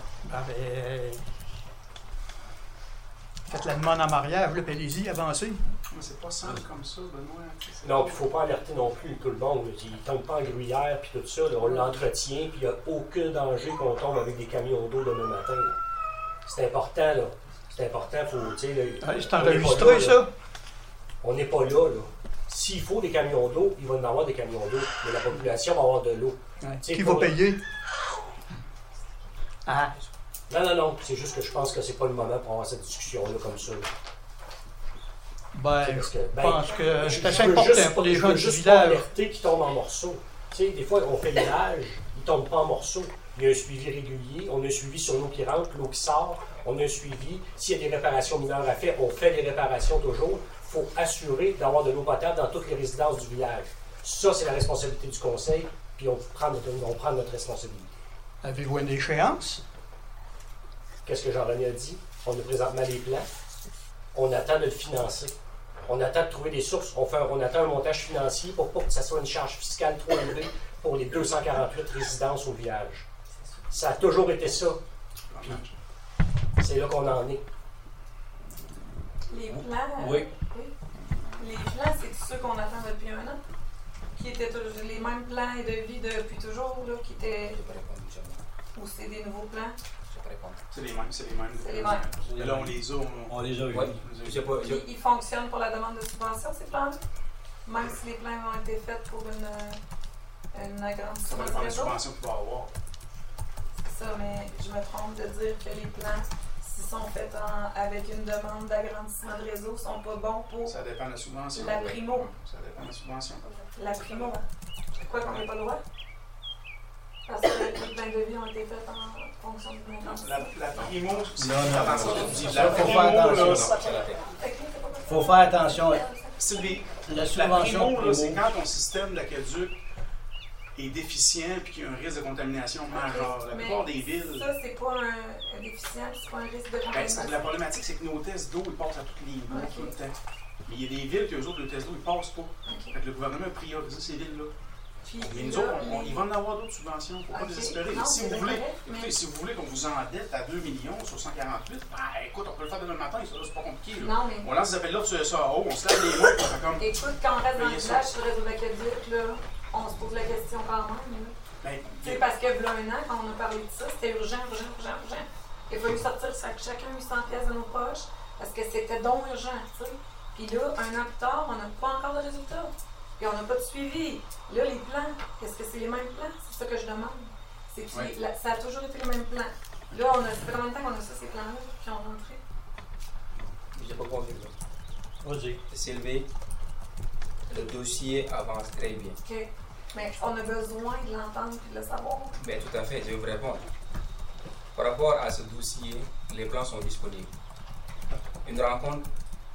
Faites la demande en mariage, là, puis allez-y, avancez. Mais c'est pas simple comme ça, Benoît. Non, puis il ne faut pas alerter non plus tout le monde. Il ne tombe pas en gruyère, puis tout ça. Là, on l'entretient, puis il n'y a aucun danger qu'on tombe avec des camions d'eau demain matin. Là. C'est important, là. C'est important, faut, tu sais... C'est enregistré, ça? On n'est pas là, là. S'il faut des camions d'eau, il va en avoir des camions d'eau, mais la population va avoir de l'eau. Ouais. Qui va payer? Ah. Non, c'est juste que je pense que c'est pas le moment pour avoir cette discussion-là comme ça. Ben, je pense que c'est assez important pour les gens du juste village. pas alerter qui tombe en morceaux. Tu sais, des fois, on fait l'élage, il ne tombe pas en morceaux. Il y a un suivi régulier, on a un suivi sur l'eau qui rentre, l'eau qui sort, on a un suivi. S'il y a des réparations mineures à faire, on fait des réparations toujours. Il faut assurer d'avoir de l'eau potable dans toutes les résidences du village. Ça, c'est la responsabilité du conseil, puis on prend notre responsabilité. Avez-vous une échéance? Qu'est-ce que Jean-René a dit? On a présentement les plans. On attend de le financer. On attend de trouver des sources. On attend un montage financier pour pas que ça soit une charge fiscale trop élevée pour les 248 résidences au village. Ça a toujours été ça. Puis, c'est là qu'on en est. Les plans, oui. Les plans, c'est ceux qu'on attend depuis un an? Qui étaient toujours les mêmes plans et de vie depuis toujours, là, qui étaient... Ou c'est des nouveaux plans? C'est les mêmes. C'est les mêmes. Et là, on les a. On les a eu. Ils fonctionnent pour la demande de subvention, ces plans-là? Même si les plans ont été faits pour une agrandissement Ça va dépendre de des réseau? subventions qu'il va avoir. C'est ça, mais je me trompe de dire que les plans, s'ils sont faits avec une demande d'agrandissement de réseau, sont pas bons pour... Ça dépend de la subvention. La primo. Ça dépend de la subvention. La primo. Pourquoi qu'on n'a pas le droit? Parce que les plans de vie ont été faits en fonction du même. La primo, c'est... Non, La faut primo, faire attention. là, Faut faire attention. Sylvie, La subvention primo, là, c'est primo. quand ton système d'aqueduc est déficient et qu'il y a un risque de contamination majeur. La plupart des villes... Ça, c'est pas un déficient, c'est pas un risque de Ben, contamination. la problématique, c'est que nos tests d'eau, ils passent à toutes les villes tout le temps. Mais il y a des villes que eux autres, le test d'eau, ils passent pas. Fait que le gouvernement a priorisé ces villes-là. Mais nous autres, il va en avoir d'autres subventions. Il ne faut pas désespérer. Non, si, vous voulez, correct, écoutez, si vous voulez qu'on vous endette à 2 millions sur 148, ben écoute, on peut le faire demain matin, ça, c'est pas compliqué. Là. Non, mais... On lance des appels là sur le SAO, on se lave les mains, on fait comme... Écoute, quand on reste dans le Payez ça. village sur le réseau d'aqueduc, là, on se pose la question quand même. Ben, C'est parce que, il y a un an, quand on a parlé de ça, c'était urgent. Il a fallu sortir chacun 800 pièces de nos poches parce que c'était donc urgent, tu sais. Puis là, un an plus tard, on n'a pas encore de résultats. Puis on n'a pas de suivi. Là, les plans, est-ce que c'est les mêmes plans? C'est ça que je demande. C'est que ça a toujours été les mêmes plans. Là, ça fait combien de temps qu'on a ça, ces plans-là, qui ont rentré? Je n'ai pas compris. Vas-y. Sylvie, le dossier avance très bien. OK. Mais on a besoin de l'entendre et de le savoir. Mais tout à fait, je vais vous répondre. Par rapport à ce dossier, les plans sont disponibles. Une rencontre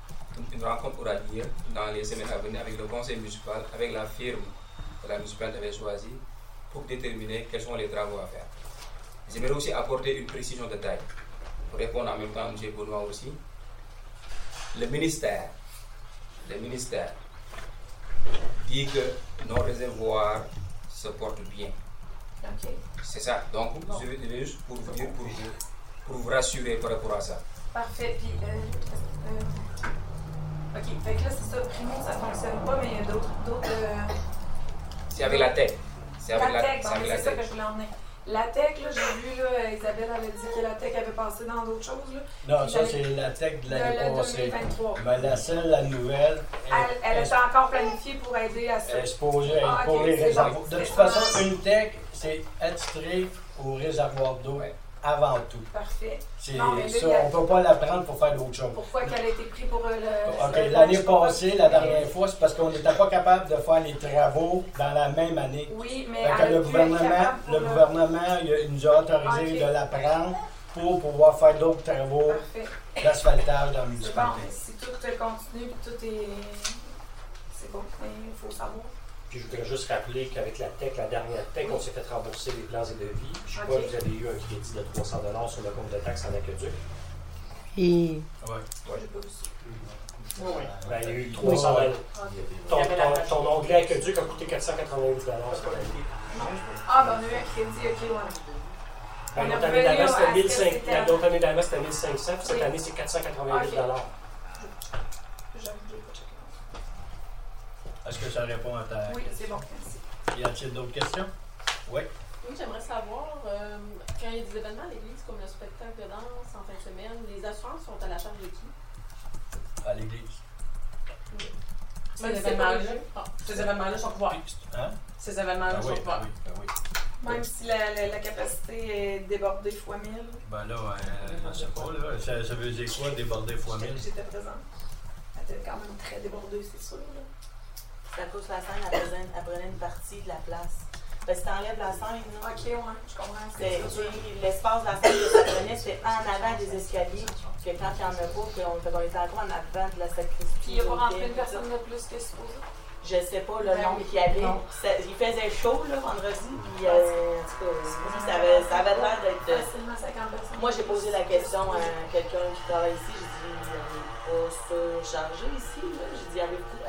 aura lieu dans les semaines à venir avec le conseil municipal, avec la firme que la municipalité avait choisie, pour déterminer quels sont les travaux à faire. J'aimerais aussi apporter une précision de taille, pour répondre en même temps à M. Benoît aussi. Le ministère dit que nos réservoirs se portent bien. OK. C'est ça. Donc, je vais juste pour vous dire, pour vous rassurer par rapport à ça. Parfait. Puis, OK. Fait que là, c'est ça. Primo, ça fonctionne pas, mais il y a d'autres C'est avec la tech. C'est avec la tech. c'est avec la C'est ça tech. que je voulais emmener. La tech, là, j'ai vu, là, Isabelle, elle a dit que la tech avait passé dans d'autres choses. Là. Non, Puis ça, c'est la tech de l'année passée. 2023. Mais la nouvelle, Elle était encore planifiée pour aider à ça. elle est supposée être pour ok, les c'est réservoirs. bon. De toute C'est façon, une tech, c'est attitré au réservoir d'eau avant tout. Parfait. C'est Non, mais là, ça, on ne peut pas la prendre pour faire d'autres choses. Pourquoi qu'elle a été prise pour le... OK, l'année passée, la dernière fois, c'est parce qu'on n'était pas capable de faire les travaux dans la même année. Oui, mais Fait que le gouvernement, il nous a autorisé de la prendre pour pouvoir faire d'autres travaux d'asphaltage dans le C'est bon, municipalité. si tout continue et tout est... C'est bon, mais il faut savoir. Puis je voudrais juste rappeler qu'avec la tech, la dernière tech, on s'est fait rembourser les plans et devis. Je sais pas, vous avez eu un crédit de 300 $ sur le compte de taxes en aqueduc. Et... Ouais. J'ai pas vu ça. Oui. Ben, il y a eu 300 $. Ton onglet aqueduc a coûté 488 $ cette année. Ah, ben on a eu un crédit, ok, ouais. Ben, l'autre année d'avant, c'était 1500. L'autre année d'avant, c'était 1500. Puis cette année, c'est 488 $. Est-ce que ça répond à ta Oui, question? c'est bon, merci. Y a-t-il d'autres questions? Oui. Oui, j'aimerais savoir, quand il y a des événements à l'église, comme le spectacle de danse en fin de semaine, les assurances sont à la charge de qui? À l'église. Oui. Ces événements-là sont couverts. Hein? Ces événements-là sont couverts. Même si la capacité est débordée x 1000. Ben là, je sais pas, là. Ça veut dire quoi, déborder x 1000? J'étais présente. Elle était quand même très débordée, c'est sûr. Là. C'est à cause de la scène, elle prenait une partie de la place. Parce que si t'enlèves la scène, là, ok, ouais, je comprends. L'espace de la scène que ça prenait, c'était en avant des escaliers. Que quand il n'y en a pas, qu'on était encore en avant de la sacristie. Puis il n'y a pas rentré une personne de plus que supposé? Je sais pas le nombre qu'il y avait. Il faisait chaud là, vendredi, puis en tout cas, ça avait l'air d'être. Moi, j'ai posé la question à quelqu'un qui travaille ici. J'ai dit, on n'est pas surchargé ici. J'ai dit, avez-vous.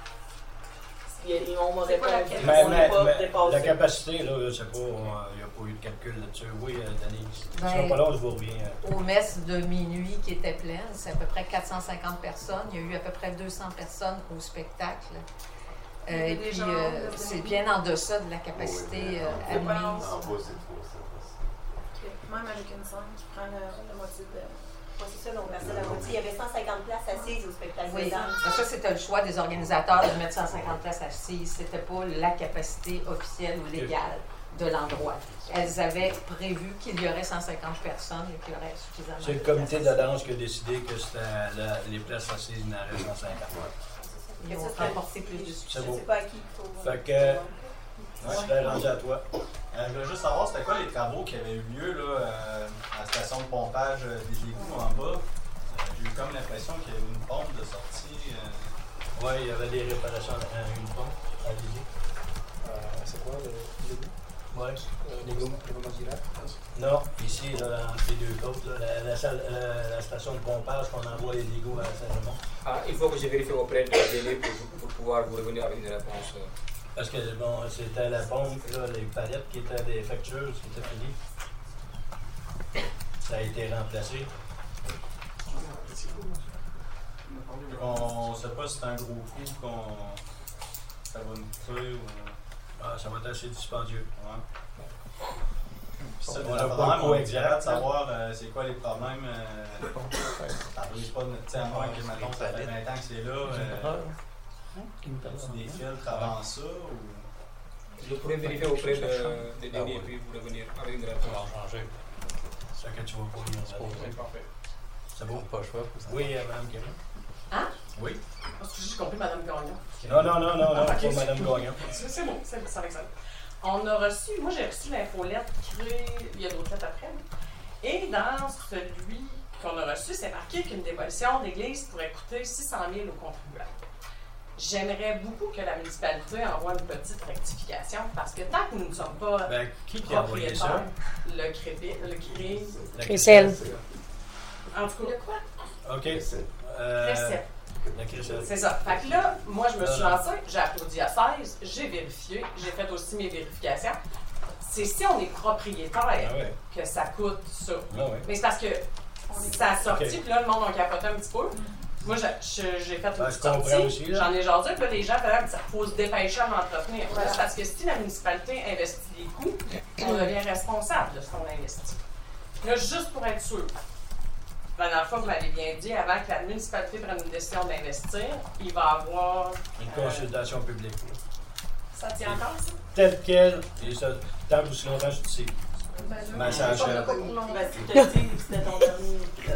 On m'a répondu. La capacité, là, je sais pas, il n'y a pas eu de calcul là-dessus. Oui, Denise. Ben, pas long, je vous reviens. Aux messes de minuit qui étaient pleines, c'est à peu près 450 personnes. Il y a eu à peu près 200 personnes au spectacle. Et puis, c'est bien en deçà de la capacité admise. En bas, c'est trop, ça. Même avec une scène qui prend la moitié de... C'est ça, donc la moitié. Il y avait 150 places assises au spectacle. Oui, ça c'était le choix des organisateurs de mettre 150 places assises. C'était pas la capacité officielle ou légale de l'endroit. Elles avaient prévu qu'il y aurait 150 personnes et qu'il y aurait suffisamment. C'est le comité de danse qui a décidé que les places assises n'auraient 150. Ils ont remporté plus de succès. C'est beau. Je sais pas à qui il faut. Fait que, je vais rendu à toi. Je voulais juste savoir, c'était quoi les travaux qui avaient eu lieu là, à la station de pompage des égouts en bas. J'ai eu comme l'impression qu'il y avait une pompe de sortie. Oui, il y avait des réparations à une pompe. Allez-y. C'est quoi l'égout? Oui. L'égout modulaire? Non, ici, là, entre les deux côtes, là, la station de pompage qu'on envoie les égouts à Saint-Raymond. Ah, il faut que je vérifie auprès de la délai pour pouvoir vous revenir avec une réponse. Parce que bon, c'était la pompe, là, les palettes qui étaient défectueuses, qui étaient finies. Ça a été remplacé. On ne sait pas si c'est un gros coup ça va nous coûter ou. Ah, ça va être assez dispendieux. Ouais. On Ça, n'a pas le coût exact. De savoir c'est quoi les problèmes. Ça ne brise pas de notre temps, moi, que maintenant, ça fait 20 ans que c'est là. Des filtres avant ça ou. Je pourrais vérifier auprès de Denis et puis vous revenir avec une réponse. C'est ça que tu vas pas venir. C'est parfait. C'est bon? Pas le choix. Oui, Mme Guérin. Hein? Oui. Parce que j'ai compris Mme Gagnon. Non, pas Mme Gagnon. C'est bon, c'est avec ça. On a reçu, moi j'ai reçu l'infolette créée, il y a d'autres lettres après. Et dans celui qu'on a reçu, c'est marqué qu'une démolition d'église pourrait coûter 600 000 aux contribuables. J'aimerais beaucoup que la municipalité envoie une petite rectification parce que tant que nous ne sommes pas qui a envoyé ça? Le CRI. Crécelle. En tout cas, quoi? OK. La Crécelle. C'est ça. Fait que là, moi, je me suis lancée, j'ai applaudi à 16, j'ai vérifié, j'ai fait aussi mes vérifications. C'est si on est propriétaire que ça coûte ça. Mais c'est parce que ça a sorti, puis là, le monde a capoté un petit peu. Moi, j'ai fait une petite sortie, j'en ai jasé, puis là, les gens faisaient qu'il faut se dépêcher à m'entretenir. C'est parce que si la municipalité investit les coûts, on devient responsable de ce qu'on investit. Là, juste pour être sûr, la dernière fois, vous m'avez bien dit, avant que la municipalité prenne une décision d'investir, il va y avoir une consultation publique. Ça tient encore, ça? Tel quel, et ça, tant ou si longtemps, je te sais. Mais ça achève. C'était ton dernier.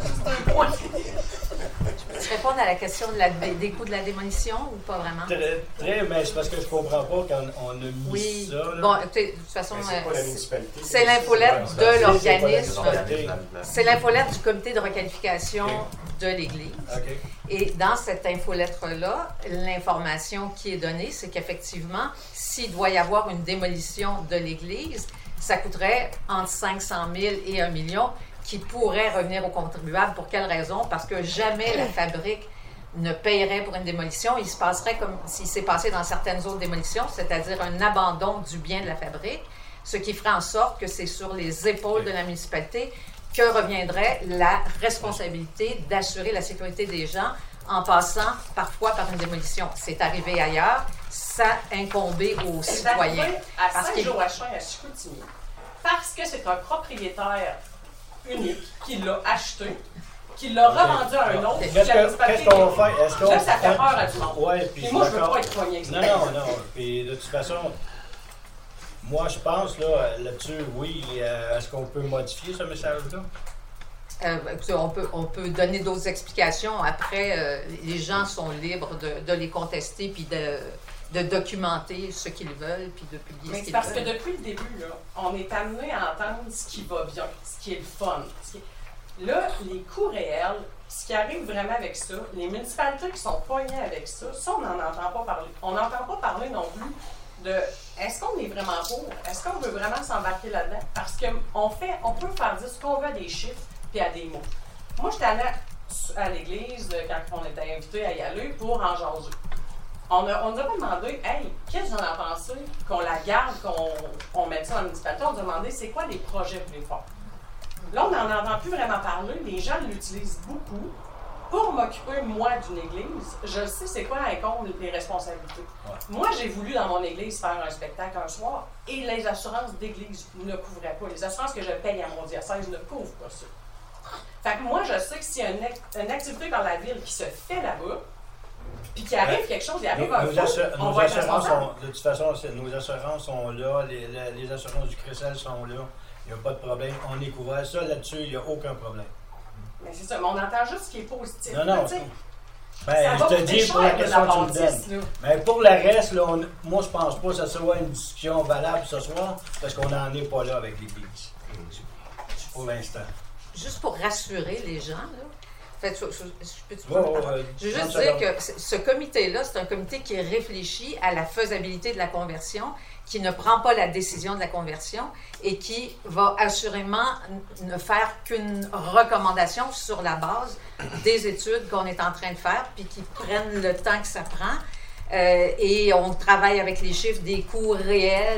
Tu réponds à la question des coûts de la démolition ou pas vraiment? Très, mais c'est parce que je comprends pas quand on a mis ça. Là. Bon, écoutez, de toute façon, c'est l'infolette de l'organisme. C'est l'infolette du comité de requalification de l'Église. Okay. Et dans cette infolettre-là, l'information qui est donnée, c'est qu'effectivement, s'il doit y avoir une démolition de l'Église, ça coûterait entre 500 000 et 1 million qui pourrait revenir aux contribuables. Pour quelle raison? Parce que jamais la fabrique ne paierait pour une démolition. Il se passerait comme s'il s'est passé dans certaines autres démolitions, c'est-à-dire un abandon du bien de la fabrique, ce qui ferait en sorte que c'est sur les épaules de la municipalité que reviendrait la responsabilité d'assurer la sécurité des gens en passant parfois par une démolition. C'est arrivé ailleurs, ça incombait aux citoyens. À Saint-Joachim, à Chicoutimi, parce que c'est un propriétaire unique qui l'a acheté, qui l'a revendu à un autre. Qu'est-ce qu'on fait? Là, ça fait peur à du monde. Ouais, puis moi, je veux pas être poigné avec ça. Non. Puis de toute façon, moi, je pense là-dessus, oui, est-ce qu'on peut modifier ce message-là? On peut donner d'autres explications. Après, les gens sont libres de les contester puis de documenter ce qu'ils veulent puis de publier ce qu'ils veulent. Parce que depuis le début, là, on est amené à entendre ce qui va bien, ce qui est le fun. Là, les coûts réels, ce qui arrive vraiment avec ça, les municipalités qui sont poignées avec ça, on n'en entend pas parler. On n'entend pas parler non plus de est-ce qu'on est vraiment pour? Est-ce qu'on veut vraiment s'embarquer là-dedans? Parce qu'on peut faire dire ce qu'on veut à des chiffres puis à des mots. Moi, j'étais allée à l'église quand on était invité à y aller pour en jaser. On nous a pas demandé, hey, qu'est-ce que j'en ai pensé, qu'on la garde, qu'on mette ça dans la municipalité. On nous a demandé, c'est quoi les projets que vous voulez faire? Là, on n'en entend plus vraiment parler. Les gens l'utilisent beaucoup. Pour m'occuper, moi, d'une église, je sais c'est quoi incombe les responsabilités. Ouais. Moi, j'ai voulu, dans mon église, faire un spectacle un soir et les assurances d'église ne couvraient pas. Les assurances que je paye à mon diocèse ne couvrent pas ça. Fait que moi, je sais que s'il y a une activité dans la ville qui se fait là-bas, puis qu'il arrive quelque chose, il arrive un fou, on va être responsable. De toute façon, nos assurances sont là, les assurances du CRECEL sont là, il n'y a pas de problème, on est couvert. Ça, là-dessus, il n'y a aucun problème. Mais c'est ça, mais on entend juste ce qui est positif. Non. Ben, je te dis pour la question que tu me donnes. Mais pour le reste, là, moi, je pense pas que ce soit une discussion valable ce soir, parce qu'on n'en est pas là avec l'Église. Pour l'instant. Juste pour rassurer les gens, là. En fait, je veux juste dire que ce comité-là, c'est un comité qui réfléchit à la faisabilité de la conversion, qui ne prend pas la décision de la conversion et qui va assurément ne faire qu'une recommandation sur la base des études qu'on est en train de faire, puis qui prennent le temps que ça prend. Et on travaille avec les chiffres des coûts réels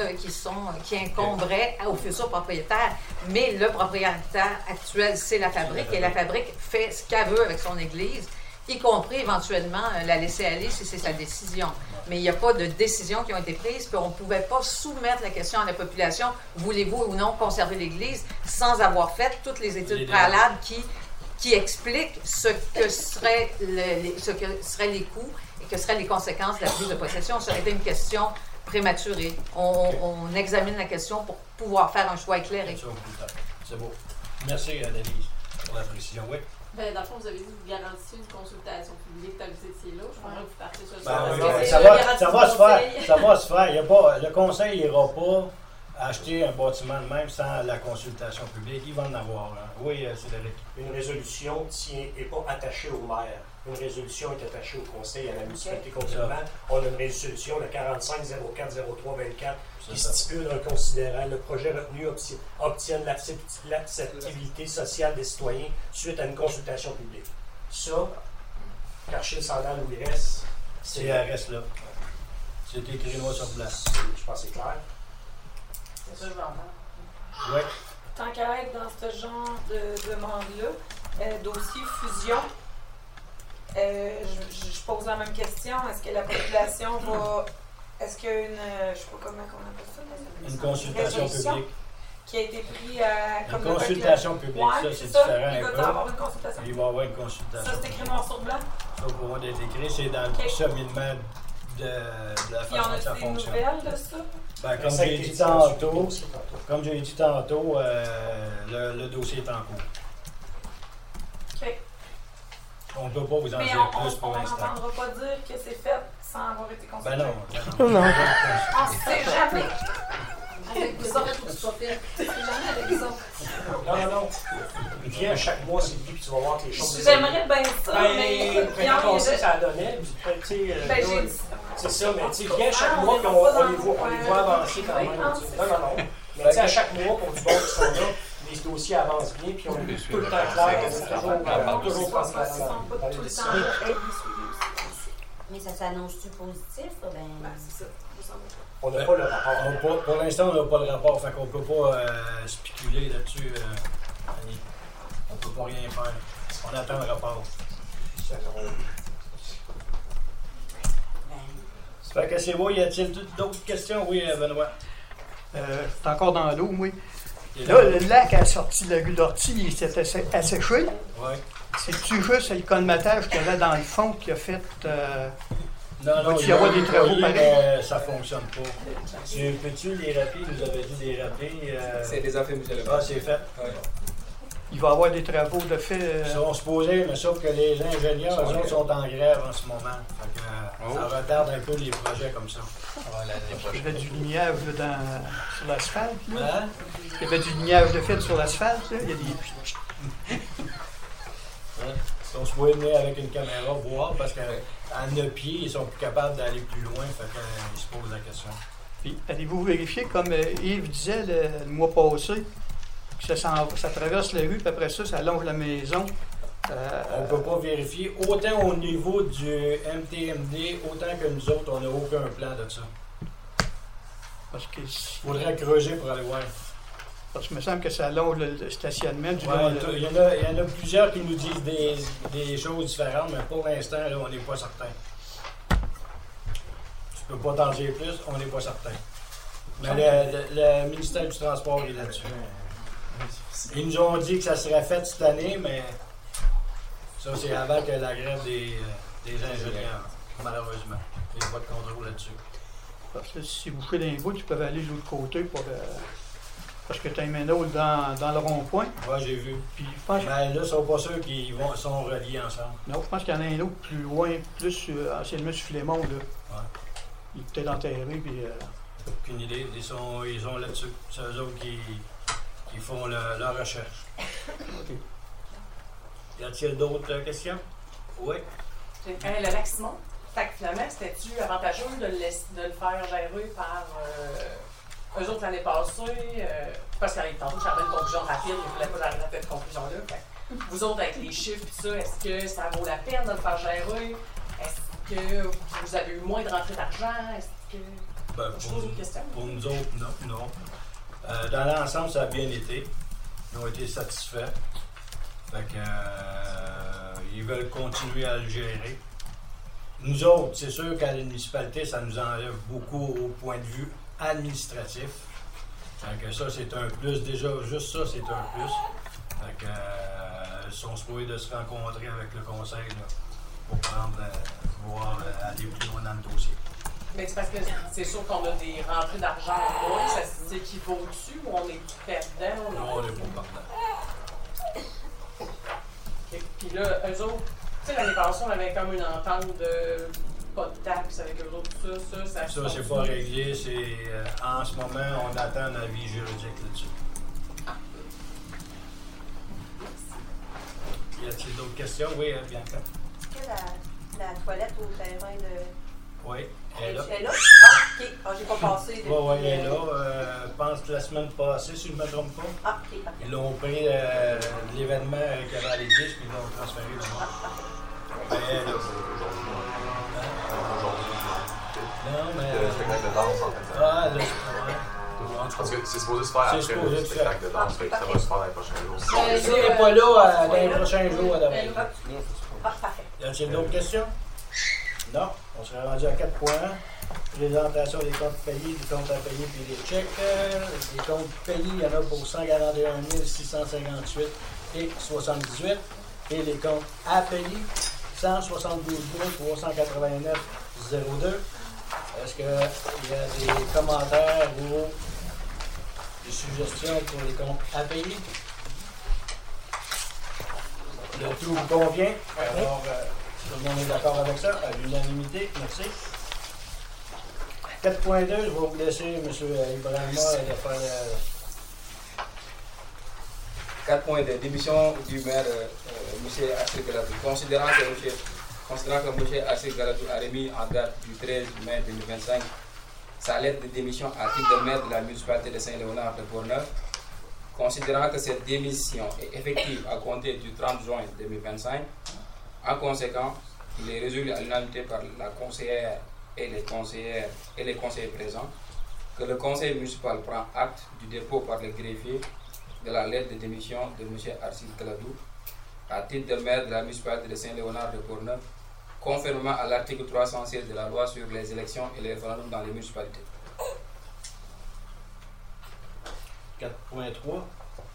qui incomberaient aux futurs propriétaires. Mais le propriétaire actuel, c'est la fabrique, et la fabrique fait ce qu'elle veut avec son église, y compris éventuellement la laisser aller si c'est sa décision. Mais il n'y a pas de décision qui ont été prises, puis on ne pouvait pas soumettre la question à la population, voulez-vous ou non conserver l'église, sans avoir fait toutes les études préalables qui expliquent ce que seraient les coûts et que seraient les conséquences de la prise de possession. Ça aurait été une question prématurée. On examine la question pour pouvoir faire un choix éclairé. C'est beau. Merci, Denise, pour la précision. Oui. Ben, dans le fond, vous avez dit que vous garantissiez une consultation publique quand vous étiez là. Je crois que vous partez sur le ça va se faire. Ça va se faire. Le conseil n'ira pas acheter un bâtiment de même sans la consultation publique. Il va en avoir. Hein. Oui, Cédric. Une résolution n'est pas attachée au maire. Une résolution est attachée au conseil, à la municipalité continuellement. On a une résolution, le 45-04-03-24, qui stipule en considérant le projet retenu obtienne l'acceptabilité sociale des citoyens suite à une consultation publique. Ça, Carchil, Sandal ou IRS, c'est IRS là. C'est écrit noir sur blanc. Je pense que c'est clair. C'est ça, je l'entends. Oui. Tant qu'à être dans ce genre de demande-là, dossier fusion, je pose la même question. Est-ce que la population va... Est-ce qu'il y a une... je ne sais pas comment on appelle ça. Une consultation publique. Qui a été prise à... Une consultation publique, ça, c'est différent. Il va avoir une consultation. Il va y avoir une consultation. Ça, c'est écrit noir sur blanc? Ça, pour moi, d'être écrit, c'est dans le cheminement de la façon dont ça fonctionne. Puis on a des nouvelles de ça? Ben, comme j'ai dit tantôt, le dossier est en cours. OK. On ne peut pas vous en dire plus pour l'instant. On n'entendra pas dire que c'est fait sans avoir été consulté. Ben non. On ne sait jamais. Avec vous autres, tout soit fait. Jamais avec vous autres. Non. Viens à chaque mois, c'est lui, puis tu vas voir que les choses... J'aimerais bien ça, mais... Quand on sait que ça donnait, c'est ça, mais tu sais, viens à chaque mois, puis on les voit avancer quand même. Non. Mais tu sais, à chaque mois, pour du bon qui sont là, les dossiers avancent bien, puis on est tout le temps clair que c'est toujours pas dans les décisions. Mais ça s'annonce-tu positif? C'est ça. On n'a pas le rapport. Pour l'instant, on n'a pas le rapport, fait qu'on ne peut pas spéculer là-dessus. On ne peut pas rien faire. On attend le rapport. Fait que c'est beau, y a-t-il d'autres questions? Oui, Benoît. C'est encore dans l'eau, oui. Là, le lac a sorti la rue d'Ortie, il s'est asséché. Oui. C'est-tu juste le colmatage qu'il y avait dans le fond qui a fait. Non, il y avoir des travaux pareils? Ça ne fonctionne pas. Peux-tu les rappeler? Nous avait dit des rappeler. C'est déjà fait, M. le maire. Ah, c'est fait. Ouais. Il va y avoir des travaux de fait. Ils sont supposés, mais sauf que les ingénieurs, eux autres, sont en grève en ce moment. Fait que, ça retarde un peu les projets comme ça. Il y avait du lignage là, sur l'asphalte. Hein? Il y avait du lignage de fait sur l'asphalte. Il y a des. Ils sont supposés venir avec une caméra voir parce qu'à 9 pieds, ils sont plus capables d'aller plus loin. Fait qu'ils se posent la question. Puis, allez-vous vérifier, comme Yves disait le mois passé, que ça traverse la rue, puis après ça, ça longe la maison. On ne peut pas vérifier. Autant au niveau du MTMD, autant que nous autres, on n'a aucun plan de ça. Parce que. Il faudrait creuser pour aller voir. Parce que il me semble que ça longe le stationnement. Il y en a plusieurs qui nous disent des choses différentes, mais pour l'instant, là, on n'est pas certain. Je peux pas t'en dire plus, on n'est pas certain. Mais le ministère du Transport est là-dessus. Ils nous ont dit que ça serait fait cette année, mais ça, c'est avant que la grève des ingénieurs, malheureusement. Il n'y a pas de contrôle là-dessus. Parce que si vous faites d'un bout, tu peux aller de l'autre côté pour. Parce que tu as un manhole dans le rond-point. Oui, j'ai vu. Puis, je pense là, ils ne sont pas sûrs qu'ils sont reliés ensemble. Non, je pense qu'il y en a un autre plus loin, plus anciennement sur Flémont. Là. Ouais. Il est peut-être enterré. Puis, aucune idée. Ils sont là-dessus. C'est eux autres qui font leur recherche. OK. Y a-t-il d'autres questions? Oui. Le lac Simon, finalement, c'était-tu avantageux de le faire gérer par eux autres l'année passée? Parce qu'en tantôt, j'avais une conclusion rapide, je ne voulais pas arriver à cette conclusion-là. Vous autres, avec les chiffres et ça, est-ce que ça vaut la peine de le faire gérer? Est-ce que vous avez eu moins de rentrée d'argent? Est-ce que. Je pose une question. Pour nous autres, non. Dans l'ensemble, ça a bien été. Ils ont été satisfaits. Fait que, ils veulent continuer à le gérer. Nous autres, c'est sûr qu'à la municipalité, ça nous enlève beaucoup au point de vue administratif. Fait que ça, c'est un plus. Déjà, juste ça, c'est un plus. Fait que, ils sont supposés de se rencontrer avec le conseil là, pour voir aller plus loin dans le dossier. Mais c'est parce que c'est sûr qu'on a des rentrées d'argent en moins, ça s'équivaut-tu ou on est perdant? Non, on n'est pas perdant. Puis là, eux autres, tu sais, l'année passée, on avait comme une entente de pas de taxes avec eux autres, ça. Ça, c'est pas réglé. C'est en ce moment, on attend un avis juridique là-dessus. Ah. Y a-t-il d'autres questions? Oui, Bianca. Est-ce que la toilette au terrain de. Oui, elle est là. Elle est là? Ah, OK. Ah, j'ai pas passé. Oui, elle est là. Je pense que la semaine passée, si je ne me trompe pas. Ah, OK. Ils l'ont pris l'événement qu'il y avait à l'église, puis ils l'ont transféré là-bas. Elle est là. Non, mais. Le spectacle de danse en fait. Ah, là, parce que c'est supposé se faire après le spectacle de danse, fait que ça va se faire dans les prochains jours. Si elle n'est pas là dans les prochains jours, à demain. Parfait. Y a-t-il d'autres questions? Non. On serait rendu à 4 points. Présentation des comptes payés, des comptes à payer puis des chèques. Les comptes payés, il y en a pour 141 658 et 78. Et les comptes à payer, 172 389 02. Est-ce qu'il y a des commentaires ou des suggestions pour les comptes à payer? Le tout vous convient? Alors, tout le monde est d'accord avec ça? À l'unanimité, merci. 4.2, je vais vous laisser, M. Ibrahima, de faire 4.2, démission du maire M. Achille Galadou. Considérant que M. Achille Galadou a remis en date du 13 mai 2025 sa lettre de démission à titre de maire de la municipalité de Saint-Léonard de Bourgneuf, considérant que cette démission est effective à compter du 30 juin 2025, en conséquent, il est résolu à l'unanimité par la conseillère et les conseillers présents que le conseil municipal prend acte du dépôt par le greffier de la lettre de démission de M. Achille Galadou à titre de maire de la municipalité de Saint-Léonard de Bourgneuf, conformément à l'article 316 de la loi sur les élections et les référendums dans les municipalités. 4.3.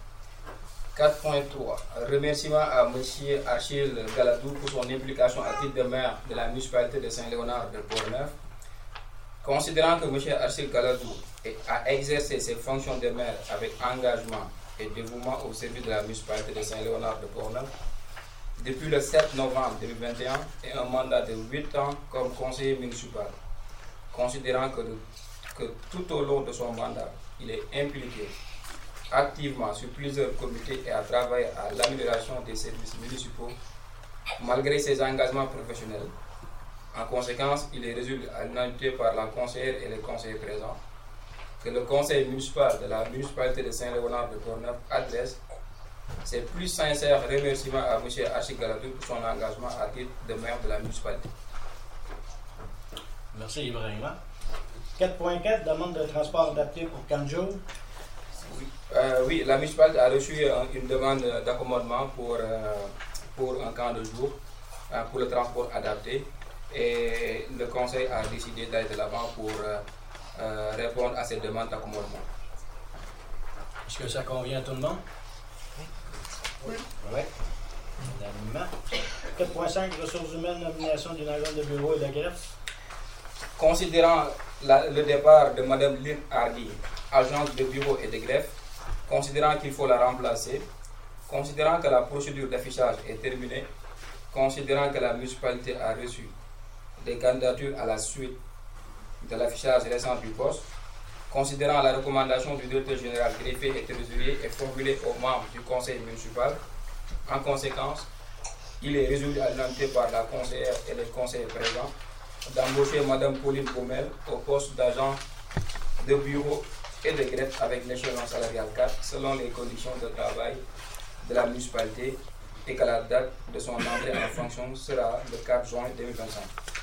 4.3. Remerciement à M. Achille Galadou pour son implication à titre de maire de la municipalité de Saint-Léonard de Portneuf. Considérant que M. Achille Galadou a exercé ses fonctions de maire avec engagement et dévouement au service de la municipalité de Saint-Léonard de Portneuf depuis le 7 novembre 2021 et un mandat de 8 ans comme conseiller municipal, considérant que tout au long de son mandat, il est impliqué activement sur plusieurs comités et a travaillé à l'amélioration des services municipaux malgré ses engagements professionnels. En conséquence, il est résolu à l'unanimité par la conseillère et les conseillers présents que le conseil municipal de la municipalité de Saint-Léonard de Portneuf adresse ses plus sincères remerciements à M. Achille Galadou pour son engagement à titre de maire de la municipalité. Merci Ibrahima. 4.4, demande de transport adapté pour Kanjo. Oui, la municipalité a reçu une demande d'accommodement pour un camp de jour pour le transport adapté et le conseil a décidé d'aller de l'avant pour répondre à cette demande d'accommodement. Est-ce que ça convient à tout le monde? Oui. Oui. Unanimement. 4.5, ressources humaines, nomination d'une agence de bureau et de greffe. Considérant le départ de Mme Lynn Hardy, agente de bureau et de greffe, considérant qu'il faut la remplacer, considérant que la procédure d'affichage est terminée, considérant que la municipalité a reçu des candidatures à la suite de l'affichage récent du poste, considérant la recommandation du directeur général greffier et trésorier est formulée aux membres du conseil municipal, en conséquence, il est résolu à l'unanimité par la conseillère et les conseillers présents d'embaucher Mme Pauline Baumel au poste d'agent de bureau et de greffe avec l'échelon salarial 4 selon les conditions de travail de la municipalité et que la date de son entrée en fonction sera le 4 juin 2025.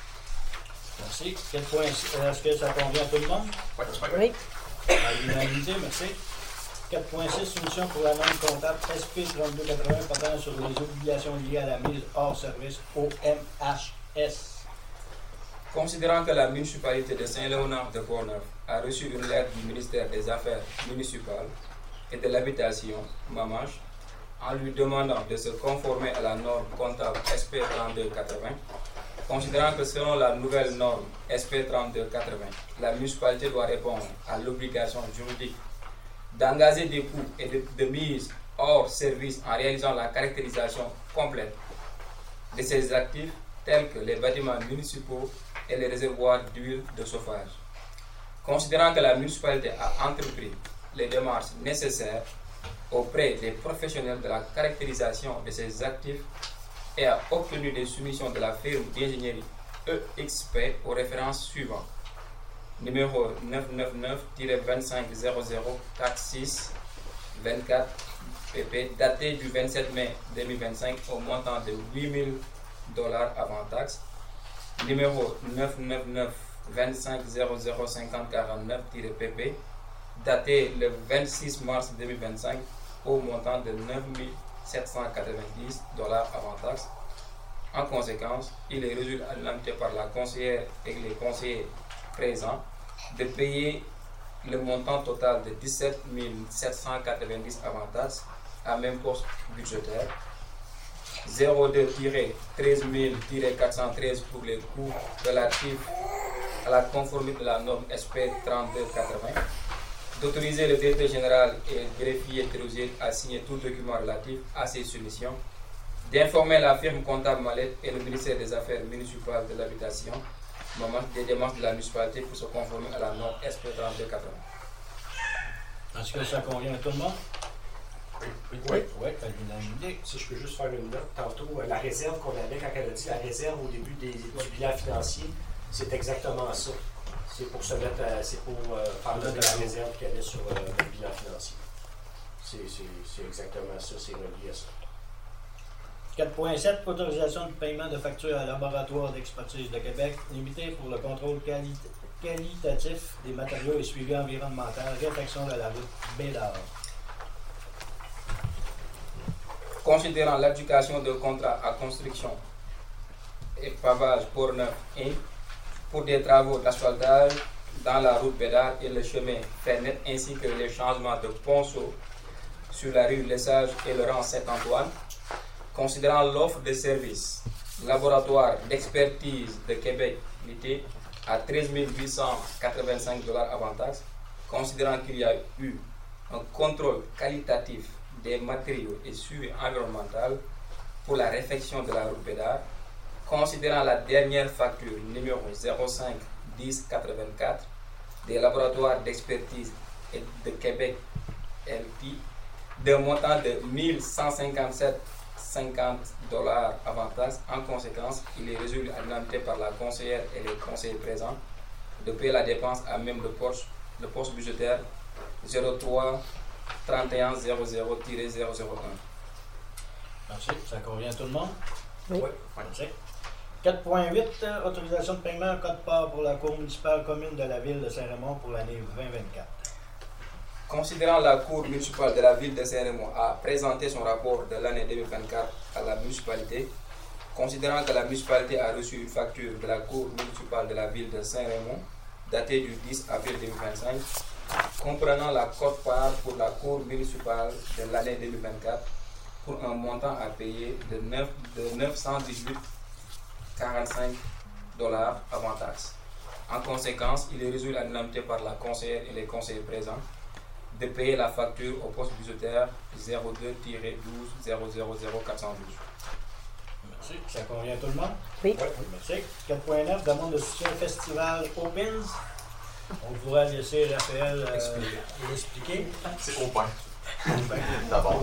Merci. Quel point est-ce que ça convient à tout le monde? Oui. À l'unanimité, merci. 4.6, soumission pour la norme comptable SP 3280 portant sur les obligations liées à la mise hors service au MHS. Considérant que la municipalité de Saint-Léonard de Portneuf a reçu une lettre du ministère des Affaires municipales et de l'habitation, MAMACH, en lui demandant de se conformer à la norme comptable SP 3280, considérant que selon la nouvelle norme SP 3280, la municipalité doit répondre à l'obligation juridique d'engager des coûts et de mise hors service en réalisant la caractérisation complète de ses actifs tels que les bâtiments municipaux et les réservoirs d'huile de chauffage. Considérant que la municipalité a entrepris les démarches nécessaires auprès des professionnels de la caractérisation de ses actifs et a obtenu des soumissions de la firme d'ingénierie EXP aux références suivantes. Numéro 999-250046-24 PP, daté du 27 mai 2025 au montant de $8,000 avant taxe. Numéro 999-25005049-PP, daté le 26 mars 2025 au montant de $9,790 avant taxe. En conséquence, il est résolu à l'unanimité par la conseillère et les conseillers présents de payer le montant total de $17,790 avant taxe à même poste budgétaire. 02-13 pour les coûts relatifs à la conformité de la norme SP 3280, d'autoriser le directeur général et le greffier trésorier à signer tout document relatif à ces soumissions, d'informer la firme comptable Mallette et le ministère des Affaires municipales de l'habitation des démarches de la municipalité pour se conformer à la norme SP 3280. Est-ce que ça convient à tout le monde? Oui, à l'unanimité. Si je peux juste faire une note, tantôt, la réserve qu'on avait quand elle a dit la réserve au début du bilan financier, c'est exactement ça. C'est pour se mettre, c'est pour faire note de la réserve qu'il y avait sur le bilan financier. C'est exactement ça, c'est relié à ça. 4.7, autorisation de paiement de factures à Laboratoire d'expertise de Québec, limité pour le contrôle qualitatif des matériaux et suivi environnemental, réfection de la route Bédard. Considérant l'adjudication de contrat à construction et pavage Portneuf Inc. pour des travaux d'asphaltage dans la route Bédard et le chemin Fernet, ainsi que les changements de ponceau sur la rue Lesage et le rang Saint-Antoine. Considérant l'offre de services, laboratoire d'expertise de Québec limité à 13 885 $ avant taxe, considérant qu'il y a eu un contrôle qualitatif des matériaux et suivi environnemental pour la réfection de la route Bédard, considérant la dernière facture numéro 05 10 84 des laboratoires d'expertise de Québec LT d'un montant de 1157,50 $ avant taxe. En conséquence, il est résolu à l'unanimité par la conseillère et les conseillers présents de payer la dépense à même le poste budgétaire 03 31 00-001. Merci. Ça convient à tout le monde? Oui. Merci. 4.8, autorisation de paiement code-part pour la Cour municipale commune de la ville de Saint-Raymond pour l'année 2024. Considérant la Cour municipale de la ville de Saint-Raymond a présenté son rapport de l'année 2024 à la municipalité, considérant que la municipalité a reçu une facture de la Cour municipale de la ville de Saint-Raymond datée du 10 avril 2025, comprenant la quote-part pour la Cour municipale de l'année 2024 pour un montant à payer de 918,45 $ avant taxe. En conséquence, il est résolu à l'unanimité par la conseillère et les conseillers présents de payer la facture au poste budgétaire 02-12-000-412. Merci. Ça convient à tout le monde? Oui. Merci. 4.9, demande de soutien au festival Opins. On pourra laisser Raphaël l'expliquer. C'est au pain. D'abord.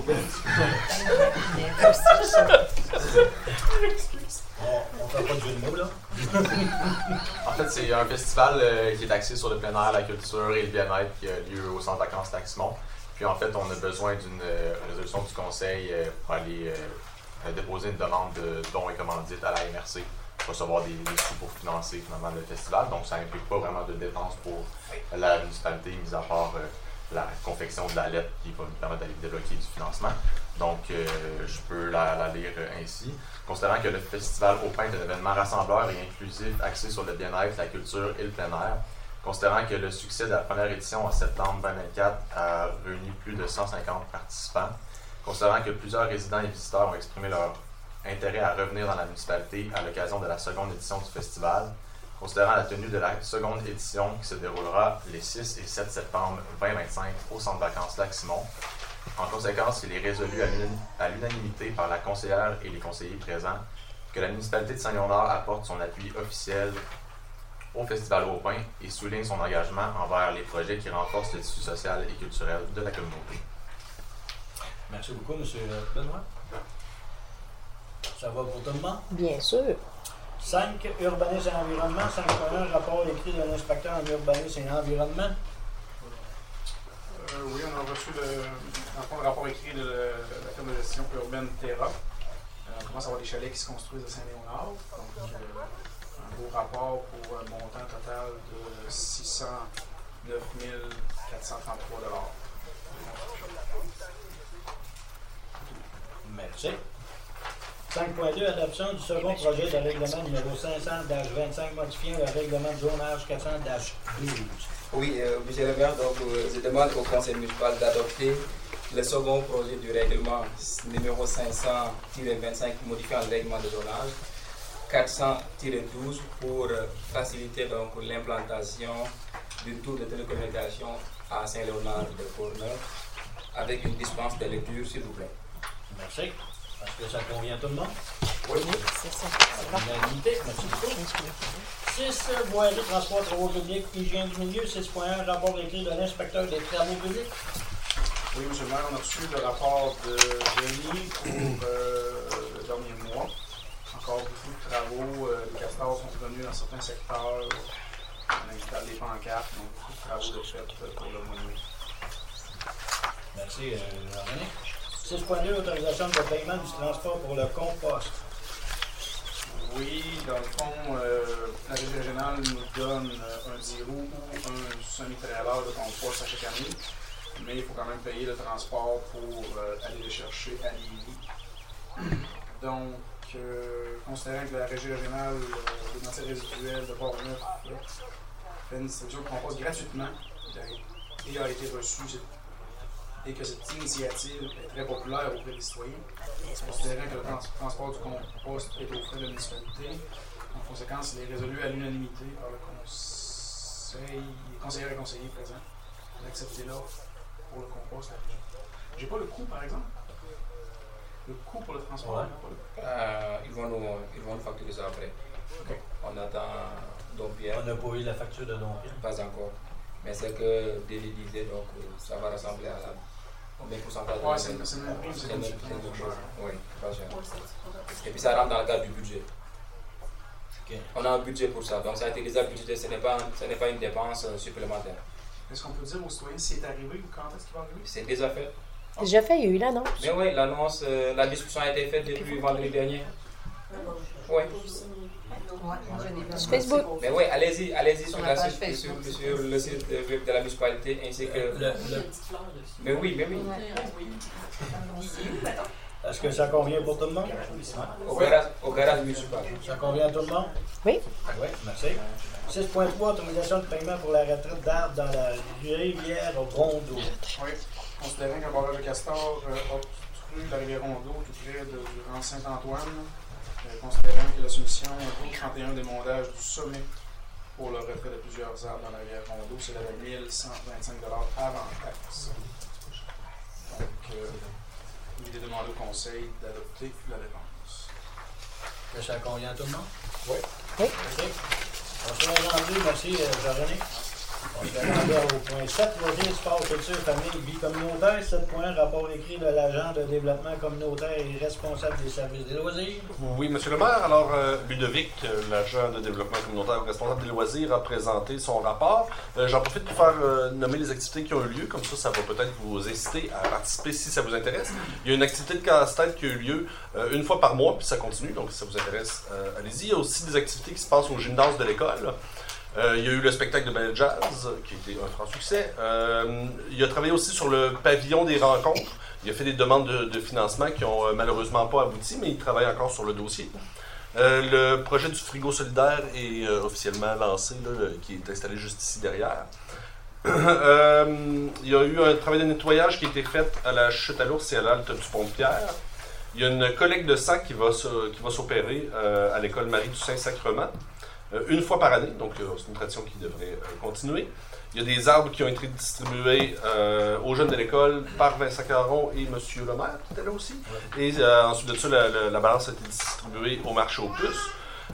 On fait pas de jeu de mots, là. En fait, c'est un festival qui est axé sur le plein air, la culture et le bien-être qui a lieu au centre de vacances Taximont. Puis en fait, on a besoin d'une résolution du conseil pour aller déposer une demande de dons et commandites à la MRC pour recevoir des sous pour financer finalement le festival. Donc ça n'implique pas vraiment de dépenses pour la municipalité, mis à part la confection de la lettre qui va nous permettre d'aller débloquer du financement. Donc, je peux la lire ainsi. Considérant que le Festival au Pain est un événement rassembleur et inclusif axé sur le bien-être, la culture et le plein air, considérant que le succès de la première édition en septembre 2024 a réuni plus de 150 participants, considérant que plusieurs résidents et visiteurs ont exprimé leur intérêt à revenir dans la municipalité à l'occasion de la seconde édition du festival, considérant la tenue de la seconde édition qui se déroulera les 6 et 7 septembre 2025 au centre de vacances Lac-Simon. En conséquence, il est résolu à l'unanimité par la conseillère et les conseillers présents que la municipalité de Saint-Léonard apporte son appui officiel au Festival au Pain et souligne son engagement envers les projets qui renforcent le tissu social et culturel de la communauté. Merci beaucoup, M. Benoît. Ça va pour tout le monde? Bien sûr. 5. Urbanisme et environnement. 5.1. Rapport écrit de l'inspecteur en urbanisme et environnement. Oui, on a reçu le rapport écrit de la firme de gestion urbaine Terra. On commence à avoir des chalets qui se construisent à Saint-Léonard. Donc, un beau rapport pour un montant total de 609 433 $. Merci. 5.2, adoption du second projet de règlement numéro 500-25 modifiant le règlement de zonage 400-12. Oui, monsieur le maire, donc je demande au conseil municipal d'adopter le second projet du règlement numéro 500-25 modifiant le règlement de zonage 400-12 pour faciliter donc l'implantation d'une tour de télécommunication à Saint-Léonard de Courneuve avec une dispense de lecture, s'il vous plaît. Merci. Est-ce que ça convient à tout le monde? Oui, c'est ça. Unanimité. Merci beaucoup. 6. Voirie, transport, travaux publics, hygiène du milieu. 6.1. Rapport écrit de l'inspecteur des travaux publics. Oui, M. le maire, on a reçu le rapport de Denis pour le dernier mois. Encore beaucoup de travaux. Les castors sont venus dans certains secteurs. On installe des pancartes, donc beaucoup de travaux de fait pour le mois de mai. Merci, René. 6.2, autorisation de paiement du transport pour le compost. Oui, dans le fond, la Régie régionale nous donne un 10 roues ou un semi-trailer de compost à chaque année, mais il faut quand même payer le transport pour aller le chercher à Lévis. Donc, considérant que la Régie régionale des matières résiduelles de Port-Neuf fait une distribution de compost gratuitement et a été reçue, et que cette initiative est très populaire auprès des citoyens, considérant que le transport du compost est aux frais de la municipalité. En conséquence, il est résolu à l'unanimité par le conseiller et conseiller présents d'accepter l'offre pour le compost à la région. J'ai pas le coût, par exemple. Le coût pour le transport. Ils vont nous facturer ça après. Okay. On attend Dompierre. On n'a pas eu la facture de Dompierre? Pas encore. Mais c'est que Déli disait, donc ça va ressembler à au même pourcentage. Oui, c'est le même prix. C'est la même chose. Oui, pas cher. Et puis ça rentre dans le cadre du budget. Okay. On a un budget pour ça. Donc ça a été déjà budgété. Ce n'est pas une dépense supplémentaire. Est-ce qu'on peut dire aux citoyens si c'est arrivé ou quand est-ce qu'il va arriver? C'est déjà fait. Déjà fait, il y a eu l'annonce. Mais oui, l'annonce, la discussion a été faite depuis vendredi dernier. Oui. Sur Facebook. Mais oui, allez-y sur le site de la municipalité ainsi que. Mais oui. Est-ce que ça convient pour tout le monde? Au garage municipal. Ça convient à tout le monde? Oui. Oui, merci. 6.3, autorisation de paiement pour la retraite d'arbres dans la rivière Rondeau. Oui. Considérant qu'un barrage de castor obstrue la rivière Rondeau tout près du rang Saint-Antoine, considérant que la soumission au 31 des mondages du sommet pour le retrait de plusieurs arbres dans la rivière Rondeau, c'est de 1 125 avant taxe. Donc, il est demandé au conseil d'adopter la dépense. Est-ce que ça convient à tout le monde? Oui. Merci. On se rendu, merci Jean-René. On se rendait au point 7, loisirs, sport, culture, famille, vie communautaire. 7.1, rapport écrit de l'agent de développement communautaire et responsable des services des loisirs. Oui, M. le maire. Alors, Ludovic, l'agent de développement communautaire responsable des loisirs, a présenté son rapport. J'en profite pour faire nommer les activités qui ont eu lieu. Comme ça va peut-être vous inciter à participer si ça vous intéresse. Il y a une activité de casse-tête qui a eu lieu une fois par mois, puis ça continue. Donc, si ça vous intéresse, allez-y. Il y a aussi des activités qui se passent au gymnase de l'école. Il y a eu le spectacle de ballet jazz, qui a été un franc succès. Il a travaillé aussi sur le pavillon des rencontres. Il a fait des demandes de financement qui n'ont malheureusement pas abouti, mais il travaille encore sur le dossier. Le projet du frigo solidaire est officiellement lancé, là, qui est installé juste ici derrière. Il y a eu un travail de nettoyage qui a été fait à la chute à l'ours et à l'halte du Pont-de-Pierre. Il y a une collecte de sang qui va s'opérer à l'école Marie du Saint-Sacrement. Une fois par année, donc c'est une tradition qui devrait continuer. Il y a des arbres qui ont été distribués aux jeunes de l'école par Vincent Caron et M. le maire, qui était là aussi. Et ensuite de ça, la balance a été distribuée au marché aux puces.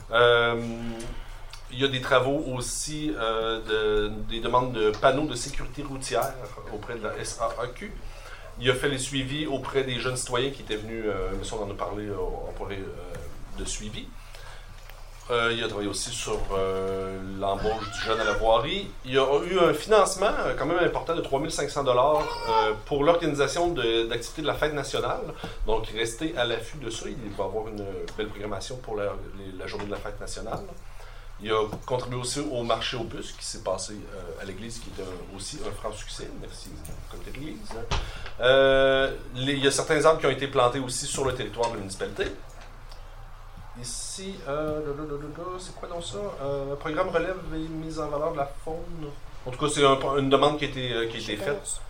Il y a des travaux aussi, des demandes de panneaux de sécurité routière auprès de la SAAQ. Il a fait les suivis auprès des jeunes citoyens qui étaient venus, mais ça on en a parlé, on pourrait de suivi. Il a travaillé aussi sur l'embauche du jeune à la voirie. Il y a eu un financement quand même important de 3 500 $ pour l'organisation d'activités de la fête nationale. Donc, restez à l'affût de ça. Il va y avoir une belle programmation pour la journée de la fête nationale. Il a contribué aussi au marché aux puces qui s'est passé à l'église, qui est aussi un franc succès. Merci au comité de l'église. Il y a certains arbres qui ont été plantés aussi sur le territoire de la municipalité. Ici, c'est quoi donc ça? Programme relève et mise en valeur de la faune. En tout cas, c'est une demande qui a été faite.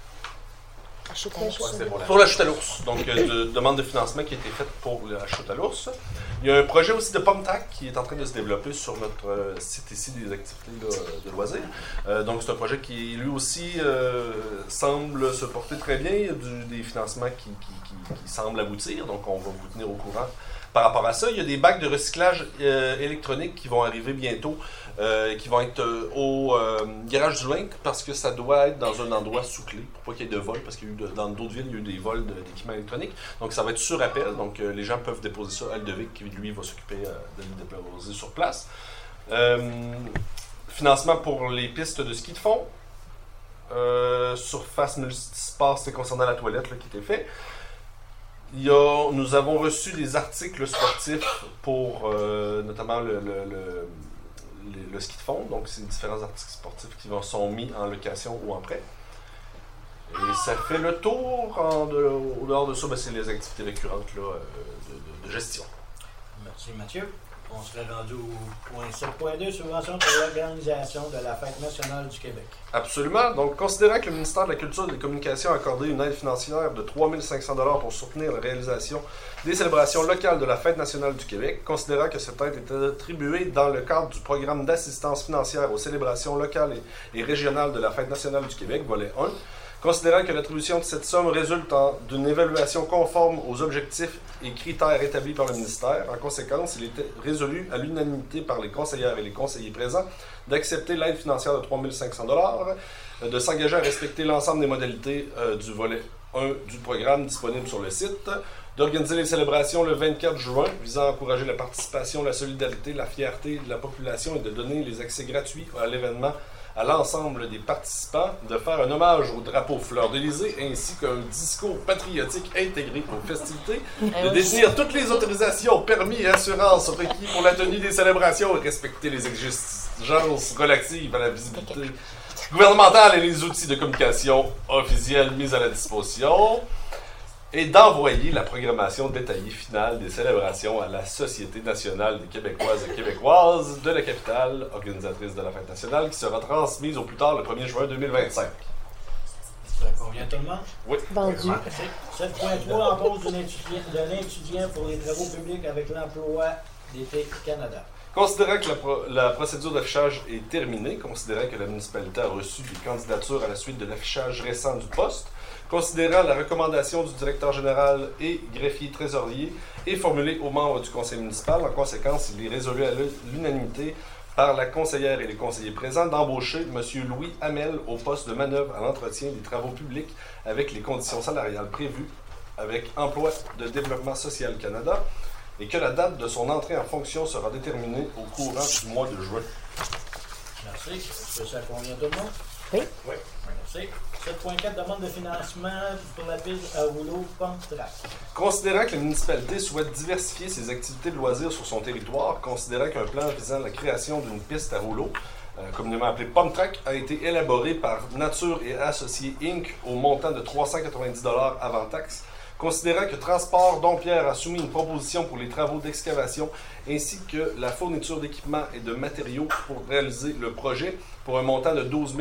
Pour la chute à l'ours. Donc, demande de financement qui a été faite pour la chute à l'ours. Il y a un projet aussi de POMTAC qui est en train de se développer sur notre site ici des activités de loisirs. Donc, c'est un projet qui, lui aussi, semble se porter très bien. Il y a des financements qui semblent aboutir. Donc, on va vous tenir au courant. Par rapport à ça, il y a des bacs de recyclage électronique qui vont arriver bientôt, qui vont être au garage du Link, parce que ça doit être dans un endroit sous clé, pour pas qu'il y ait de vol, parce qu'il y a eu dans d'autres villes, il y a eu des vols d'équipements électroniques. Donc ça va être sur appel, donc les gens peuvent déposer ça à Ludovic, qui lui va s'occuper de le déposer sur place. Financement pour les pistes de ski de fond. Surface multisport, c'est concernant la toilette là, qui était fait. Nous avons reçu des articles sportifs pour notamment le ski de fond. Donc, c'est différents articles sportifs qui sont mis en location ou en prêt. Et ça fait le tour. Au dehors de ça, c'est les activités récurrentes là, de gestion. Merci Mathieu. On serait rendu au point 7.2, subvention pour l'organisation de la Fête nationale du Québec. Absolument. Donc, considérant que le ministère de la Culture et des Communications a accordé une aide financière de 3 500 $ pour soutenir la réalisation des célébrations locales de la Fête nationale du Québec, considérant que cette aide est attribuée dans le cadre du programme d'assistance financière aux célébrations locales et régionales de la Fête nationale du Québec, volet 1, considérant que l'attribution de cette somme résulte d'une évaluation conforme aux objectifs et critères établis par le ministère, en conséquence, il était résolu à l'unanimité par les conseillères et les conseillers présents d'accepter l'aide financière de 3 500 $, de s'engager à respecter l'ensemble des modalités du volet 1 du programme disponible sur le site, d'organiser les célébrations le 24 juin, visant à encourager la participation, la solidarité, la fierté de la population et de donner les accès gratuits à l'événement à l'ensemble des participants, de faire un hommage au drapeau fleur-d'Élysée ainsi qu'un discours patriotique intégré aux festivités, de détenir toutes les autorisations, permis et assurances requis pour la tenue des célébrations et respecter les exigences relatives à la visibilité gouvernementale et les outils de communication officiels mis à la disposition, et d'envoyer la programmation détaillée finale des célébrations à la Société nationale des Québécoises et Québécoises de la capitale, organisatrice de la Fête nationale, qui sera transmise au plus tard le 1er juin 2025. Ça convient tout le monde? Oui. Vendu. 7.3, en pause d'un étudiant pour les travaux publics avec l'emploi d'été Canada. Considérant que la procédure d'affichage est terminée, considérant que la municipalité a reçu des candidatures à la suite de l'affichage récent du poste, considérant la recommandation du directeur général et greffier trésorier et formulée aux membres du conseil municipal, en conséquence, il est résolu à l'unanimité par la conseillère et les conseillers présents d'embaucher M. Louis Hamel au poste de manœuvre à l'entretien des travaux publics avec les conditions salariales prévues avec Emploi de Développement Social Canada et que la date de son entrée en fonction sera déterminée au courant du mois de juin. Merci. Est-ce que ça convient tout le monde? Oui. Oui. Merci. 7.4, demande de financement pour la piste à rouleau Pump-Track. Considérant que la municipalité souhaite diversifier ses activités de loisirs sur son territoire, considérant qu'un plan visant la création d'une piste à rouleau, communément appelée Pump-Track, a été élaboré par Nature et Associés Inc. au montant de 390 $ avant taxe, considérant que Transport Dompierre a soumis une proposition pour les travaux d'excavation ainsi que la fourniture d'équipements et de matériaux pour réaliser le projet pour un montant de 12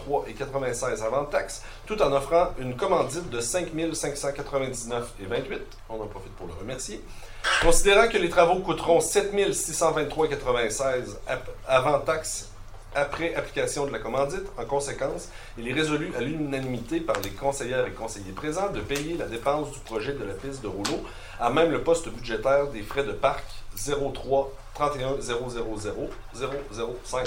103,96 avant taxe, tout en offrant une commandite de 5 599,28. On en profite pour le remercier. Considérant que les travaux coûteront 7 623,96 avant taxe après application de la commandite, en conséquence, il est résolu à l'unanimité par les conseillères et conseillers présents de payer la dépense du projet de la piste de rouleau à même le poste budgétaire des frais de parc 03 31 000 005.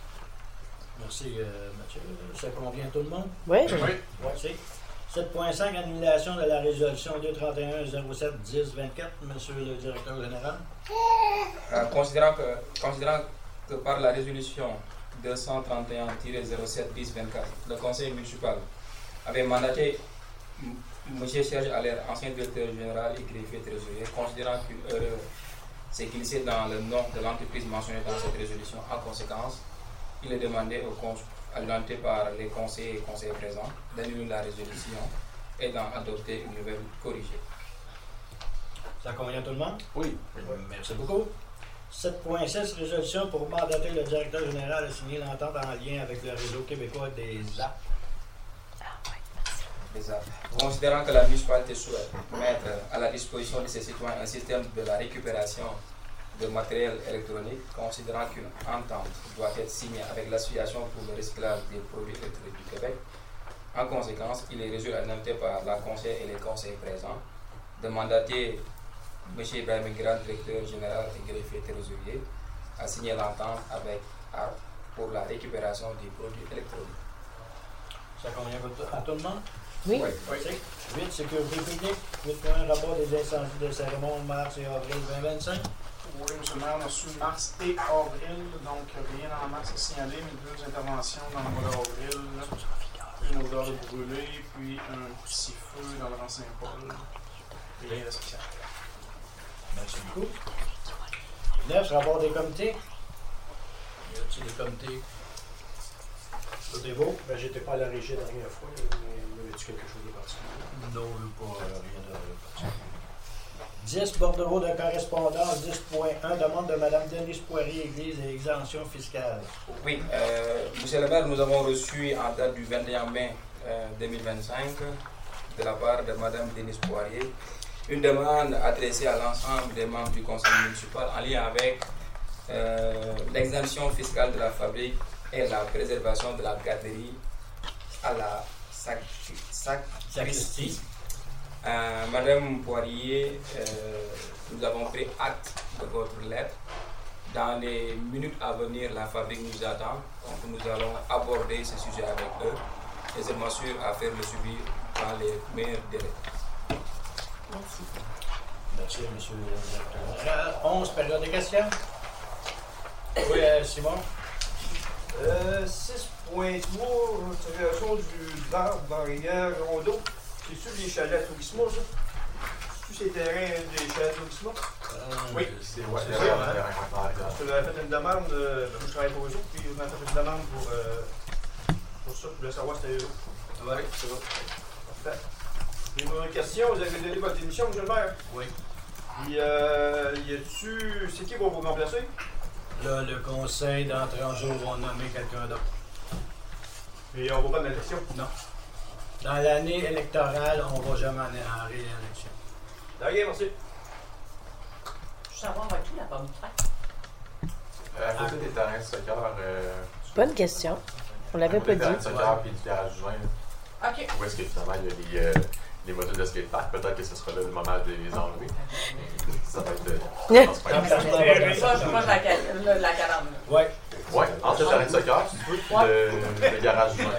Merci, Mathieu. Ça convient tout le monde? Oui. Oui. Merci. 7.5, annulation de la résolution 231 07 10 24. Monsieur le directeur général. Considérant que par la résolution 231-07 10 24, le conseil municipal avait mandaté M. Serge Allaire, ancien directeur général et greffier trésorier, considérant qu'une erreur s'est glissée dans le nom de l'entreprise mentionnée dans cette résolution. En conséquence, il est demandé à l'unanimité par les conseillers et conseillers présents d'annuler la résolution et d'en adopter une nouvelle corrigée. Ça convient tout le monde? Oui. Merci beaucoup. 7.6, résolution pour mandater le directeur général à signer l'entente en lien avec le réseau québécois des ZAP. Considérant que la municipalité souhaite mettre à la disposition de ses citoyens un système de la récupération de matériel électronique, considérant qu'une entente doit être signée avec l'Association pour le recyclage des produits électroniques du Québec, en conséquence, il est résolu à l'unanimité par la conseillère et les conseillers présents de mandater M. Ibrahim Grand, directeur général et greffier trésorier, a signé l'entente avec ARP pour la récupération des produits électroniques. Ça convient à tout le monde? Oui. 8, sécurité publique. 8.1, rapport des incendies de Saint-Raymond, mars et avril 2025. Oui, M. le maire, on a su mars et avril, donc rien en mars à signaler, mais 2 interventions dans le mois d'avril. Une odeur de brûlé, puis un petit feu dans le rang Saint-Paul. Rien de spécial. Merci beaucoup. 9, rapport des comités. Y a-t-il des comités? Tout est beau? Ben, j'étais pas à la régie la dernière fois, mais y avait-tu quelque chose de particulier? Non, pas rien de particulier. 10, bordereau de correspondance, 10.1, demande de Mme Denise Poirier, Église et exemption fiscale. Oui, Monsieur le maire, nous avons reçu en date du 21 mai 2025 de la part de Mme Denise Poirier une demande adressée à l'ensemble des membres du conseil municipal en lien avec l'exemption fiscale de la fabrique et la préservation de la garderie à la sacristie. Madame Poirier, nous avons pris acte de votre lettre. Dans les minutes à venir, la fabrique nous attend. Donc nous allons aborder ce sujet avec eux et je m'assure à faire le suivi dans les meilleurs délais. Merci. Merci, monsieur le directeur. 11, période de questions. Oui, Simon. 6.3, restauration du bar dans la rivière Rondeau. C'est-tu les chalets Tourismo, ça? C'est-tu ces terrains des chalets Tourismo? Oui, c'est ouais, ça. Parce que j'avais fait une demande, moi je travaille pour eux autres, puis on a fait une demande pour ça, je voulais savoir si c'était eux autres. Oui, c'est vrai. Parfait. J'ai une question, vous avez donné votre démission, monsieur le maire? Oui. Puis, c'est qui va vous remplacer? Là, le conseil d'entrée en jeu va nommer quelqu'un d'autre. Mais on ne va pas de l'élection? Non. Dans l'année électorale, on ne va jamais en réélection. D'accord, merci. Je veux savoir, va être où la pomme de train? À côté des terrains de soccer. Bonne question. On l'avait pas dit. Des terrains de soccer puis du garage joint. OK. Où est-ce que finalement il y a les modules de skatepark? Peut-être que ce sera là le moment de les enlever. Ça va être. Moi, je la calame. Oui. Oui, entre le terrain de soccer, tu peux, puis le garage joint.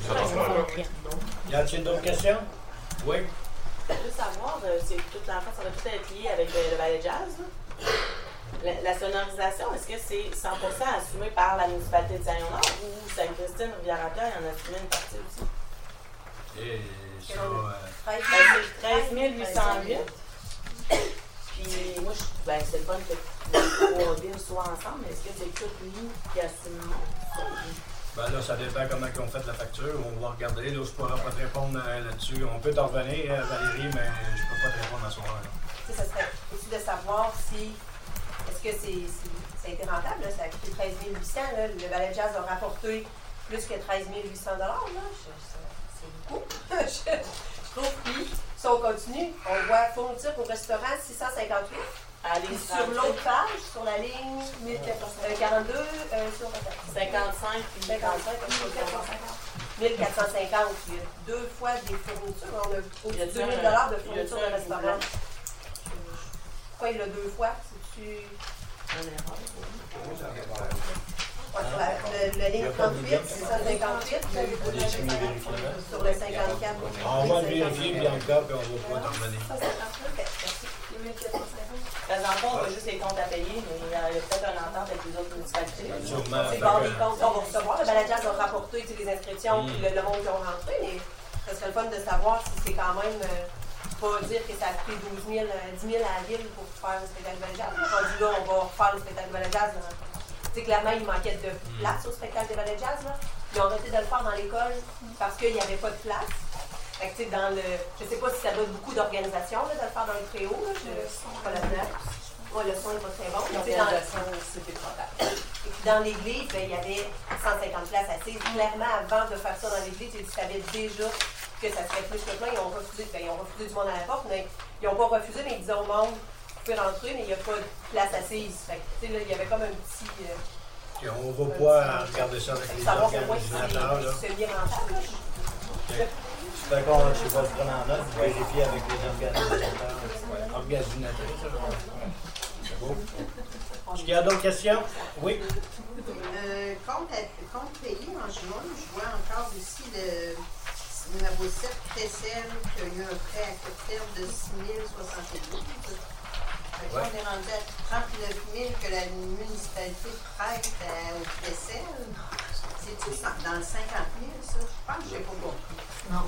Y a-t-il d'autres questions? Oui. Je veux savoir, c'est tout l'enfant, ça va tout être lié avec le ballet jazz. La sonorisation, est-ce que c'est 100% assumé par la municipalité de Saint-Léonard ou Sainte-Christine, Rivière-à-Terre, il y en a assumé une partie aussi? Et ça, c'est 13 808. Puis moi, c'est le fun que les trois villes soient ensemble, mais est-ce que c'est tout lui qui assume ça? Ben là, ça dépend comment ils ont fait la facture. On va regarder. Là, je ne pourrais pas te répondre là-dessus. On peut t'en revenir, Valérie, mais je ne peux pas te répondre à ce soir. Ça serait aussi de savoir si. Est-ce que ça a été rentable? Là? Ça a coûté 13 800. Là. Le ballet jazz a rapporté plus que 13 800 là. C'est beaucoup. Je trouve que si on continue, on voit fourniture au restaurant 658. Allez sur l'autre page, sur la ligne 1442, sur 55, puis 55, 1450. 1450, il y a 2 fois des fournitures. On a au-dessus de 2 000 de fournitures de restaurant. Pourquoi il a 2 fois? C'est-tu une erreur? Le ligne 38, c'est 158. Sur le 54. On va le vérifier, Bianca, puis on va pouvoir t'en revenir. Dans le fond, on a juste les comptes à payer, mais il y a peut-être une entente avec les autres municipalités. C'est bon, les comptes qu'on va recevoir. Le balai jazz va rapporter les inscriptions et le monde qui ont rentré, mais ce serait le fun de savoir si c'est quand même pas dire que ça a coûté 10 000 à la ville pour faire le spectacle de balai jazz. Rendu là, on va refaire le spectacle de balai jazz. Clairement, il manquait de place au spectacle de balai jazz. Là. Ils ont arrêté de le faire dans l'école parce qu'il n'y avait pas de place. Fait que, dans le, je sais pas si ça donne beaucoup d'organisation de le faire dans le préau. Là, je ne sais pas la place. Ouais, le son n'est pas très bon. L'organisation, c'était trop tard. Et puis dans l'église, ben, il y avait 150 places assises. Clairement, avant de faire ça dans l'église, ils savaient déjà que ça serait plus que plein. Ils ont refusé du monde à la porte, mais ils n'ont pas refusé, mais ils disaient au monde, vous pouvez rentrer, mais il n'y a pas de place assise. Fait que, là, il y avait comme un petit... Et on va pouvoir regarder ça avec les organisateurs. C'est bien rentable. D'accord, je ne sais pas se prendre en note, vous vérifiez avec les organisateurs. C'est beau. Est-ce qu'il y a d'autres questions? Oui. Compte payé en juin, je vois encore ici le numéro 7, Tessel, qu'il y a eu un prêt à court terme de 6 072. On est rendu à 39 000 que la municipalité prête au Tessel. C'est-tu dans le 50 000, ça? Je pense que je n'ai pas compris. Non.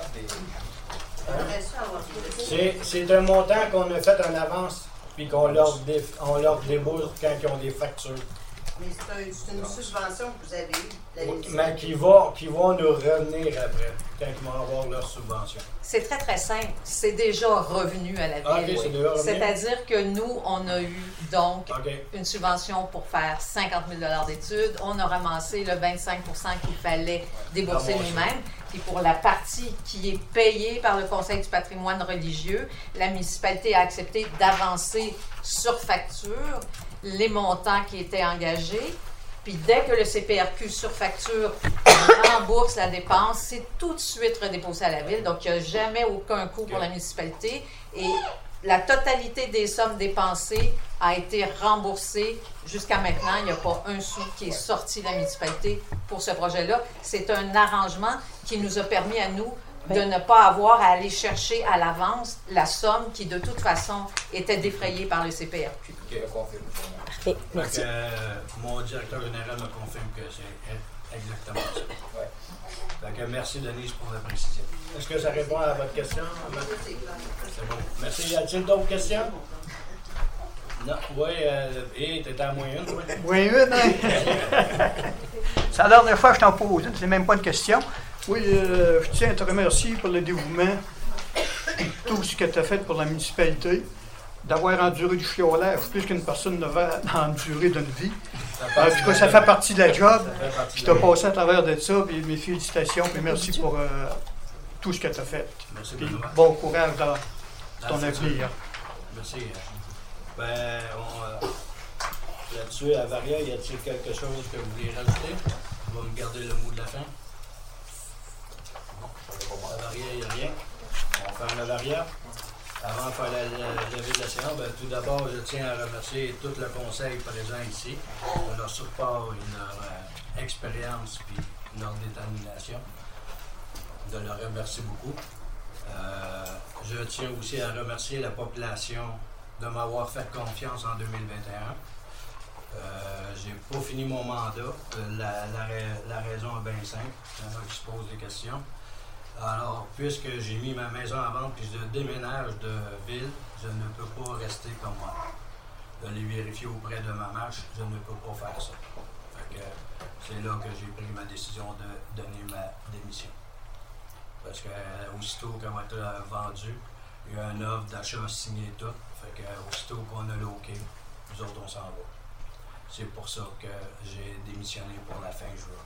C'est un montant qu'on a fait en avance, puis qu'on leur débourse quand ils ont des factures. Mais c'est une subvention que vous avez eue. Mais qui vont nous revenir après, quand ils vont avoir leur subvention. C'est très, très simple. C'est déjà revenu à la ville. Okay, oui. C'est-à-dire que nous, on a eu donc une subvention pour faire 50 000 d'études. On a ramassé le 25 qu'il fallait débourser nous-mêmes. Puis pour la partie qui est payée par le Conseil du patrimoine religieux, la municipalité a accepté d'avancer sur facture les montants qui étaient engagés. Puis dès que le CPRQ sur facture rembourse la dépense, c'est tout de suite redéposé à la ville. Donc, il n'y a jamais aucun coût pour la municipalité. Et la totalité des sommes dépensées a été remboursée jusqu'à maintenant. Il n'y a pas un sou qui est sorti de la municipalité pour ce projet-là. C'est un arrangement qui nous a permis à nous de ne pas avoir à aller chercher à l'avance la somme qui, de toute façon, était défrayée par le CPRQ. Parfait, merci. Mon directeur général me confirme que c'est exactement ça. Donc, merci, Denise, pour la précision. Est-ce que ça répond à votre question? C'est bon. Merci. Y a-t-il d'autres questions? Non. Oui, et t'étais à moins une, oui. Moins une, hein? C'est la dernière fois que je t'en pose une, c'est même pas une question. Oui, je tiens à te remercier pour le dévouement, tout ce que tu as fait pour la municipalité, d'avoir enduré du chiolage plus qu'une personne ne va endurer d'une vie. En tout cas, ça fait partie de la job. Puis tu as passé à travers de ça, puis mes félicitations, puis merci pour tout ce que tu as fait. Merci. Puis bon courage dans ton avenir. Merci. Là-dessus, à Varia, y a-t-il quelque chose que vous voulez rajouter? On va me garder le mot de la fin. À Varia, il n'y a rien. On ferme la Varia. Avant de faire la levée de la séance, tout d'abord, je tiens à remercier tout le conseil présent ici de leur support et de leur expérience et leur détermination. De leur remercier beaucoup. Je tiens aussi à remercier la population de m'avoir fait confiance en 2021. J'ai pas fini mon mandat. La raison est bien simple. Il y en a qui se posent des questions. Alors, puisque j'ai mis ma maison en vente et je déménage de ville, je ne peux pas rester comme moi. De les vérifier auprès de ma marche, je ne peux pas faire ça. Fait que c'est là que j'ai pris ma décision de donner ma démission. Parce que aussitôt qu'elle va être vendue, il y a une offre d'achat signée tout. Fait que aussitôt qu'on a le OK, nous autres on s'en va. C'est pour ça que j'ai démissionné pour la fin juin.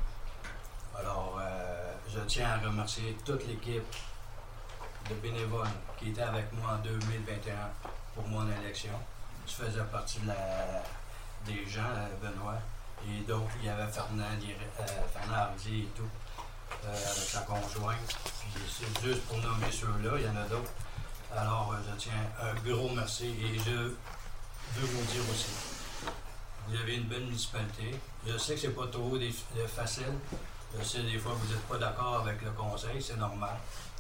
Alors, je tiens à remercier toute l'équipe de bénévoles qui était avec moi en 2021 pour mon élection. Je faisais partie des gens, Benoît, et d'autres. Il y avait Fernand Hardy et tout, avec sa conjointe. Puis c'est juste pour nommer ceux-là, il y en a d'autres. Alors, je tiens un gros merci et je veux vous dire aussi, vous avez une belle municipalité. Je sais que c'est pas trop facile. Je sais des fois que vous n'êtes pas d'accord avec le conseil, c'est normal.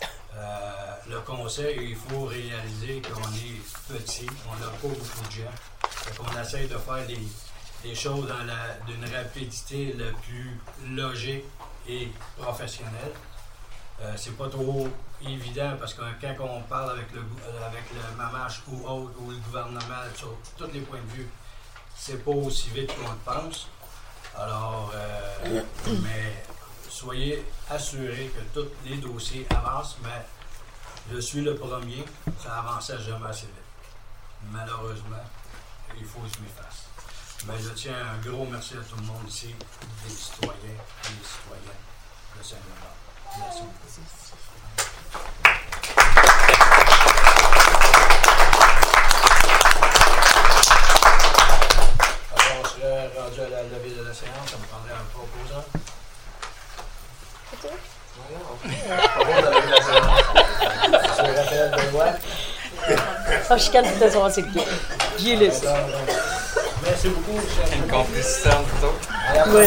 Le conseil, il faut réaliser qu'on est petit, on n'a pas beaucoup de gens. Donc on essaie de faire des choses d'une rapidité la plus logique et professionnelle. C'est pas trop évident parce que quand on parle avec le MAMACH ou autre, ou le gouvernement, sur tous les points de vue, c'est pas aussi vite qu'on le pense. Alors, mais soyez assurés que tous les dossiers avancent, mais je suis le premier, ça avançait jamais assez vite. Malheureusement, il faut que je m'y fasse. Mais je tiens un gros merci à tout le monde ici, des citoyens et des citoyennes de Saint-Laurent. Merci beaucoup. Alors, on serait rendu à la levée de la séance, ça me prendrait un proposant. Oh, je calme de savoir c'est qui. J'ai lu ça. Merci beaucoup. Une complicité entre autres. Oui.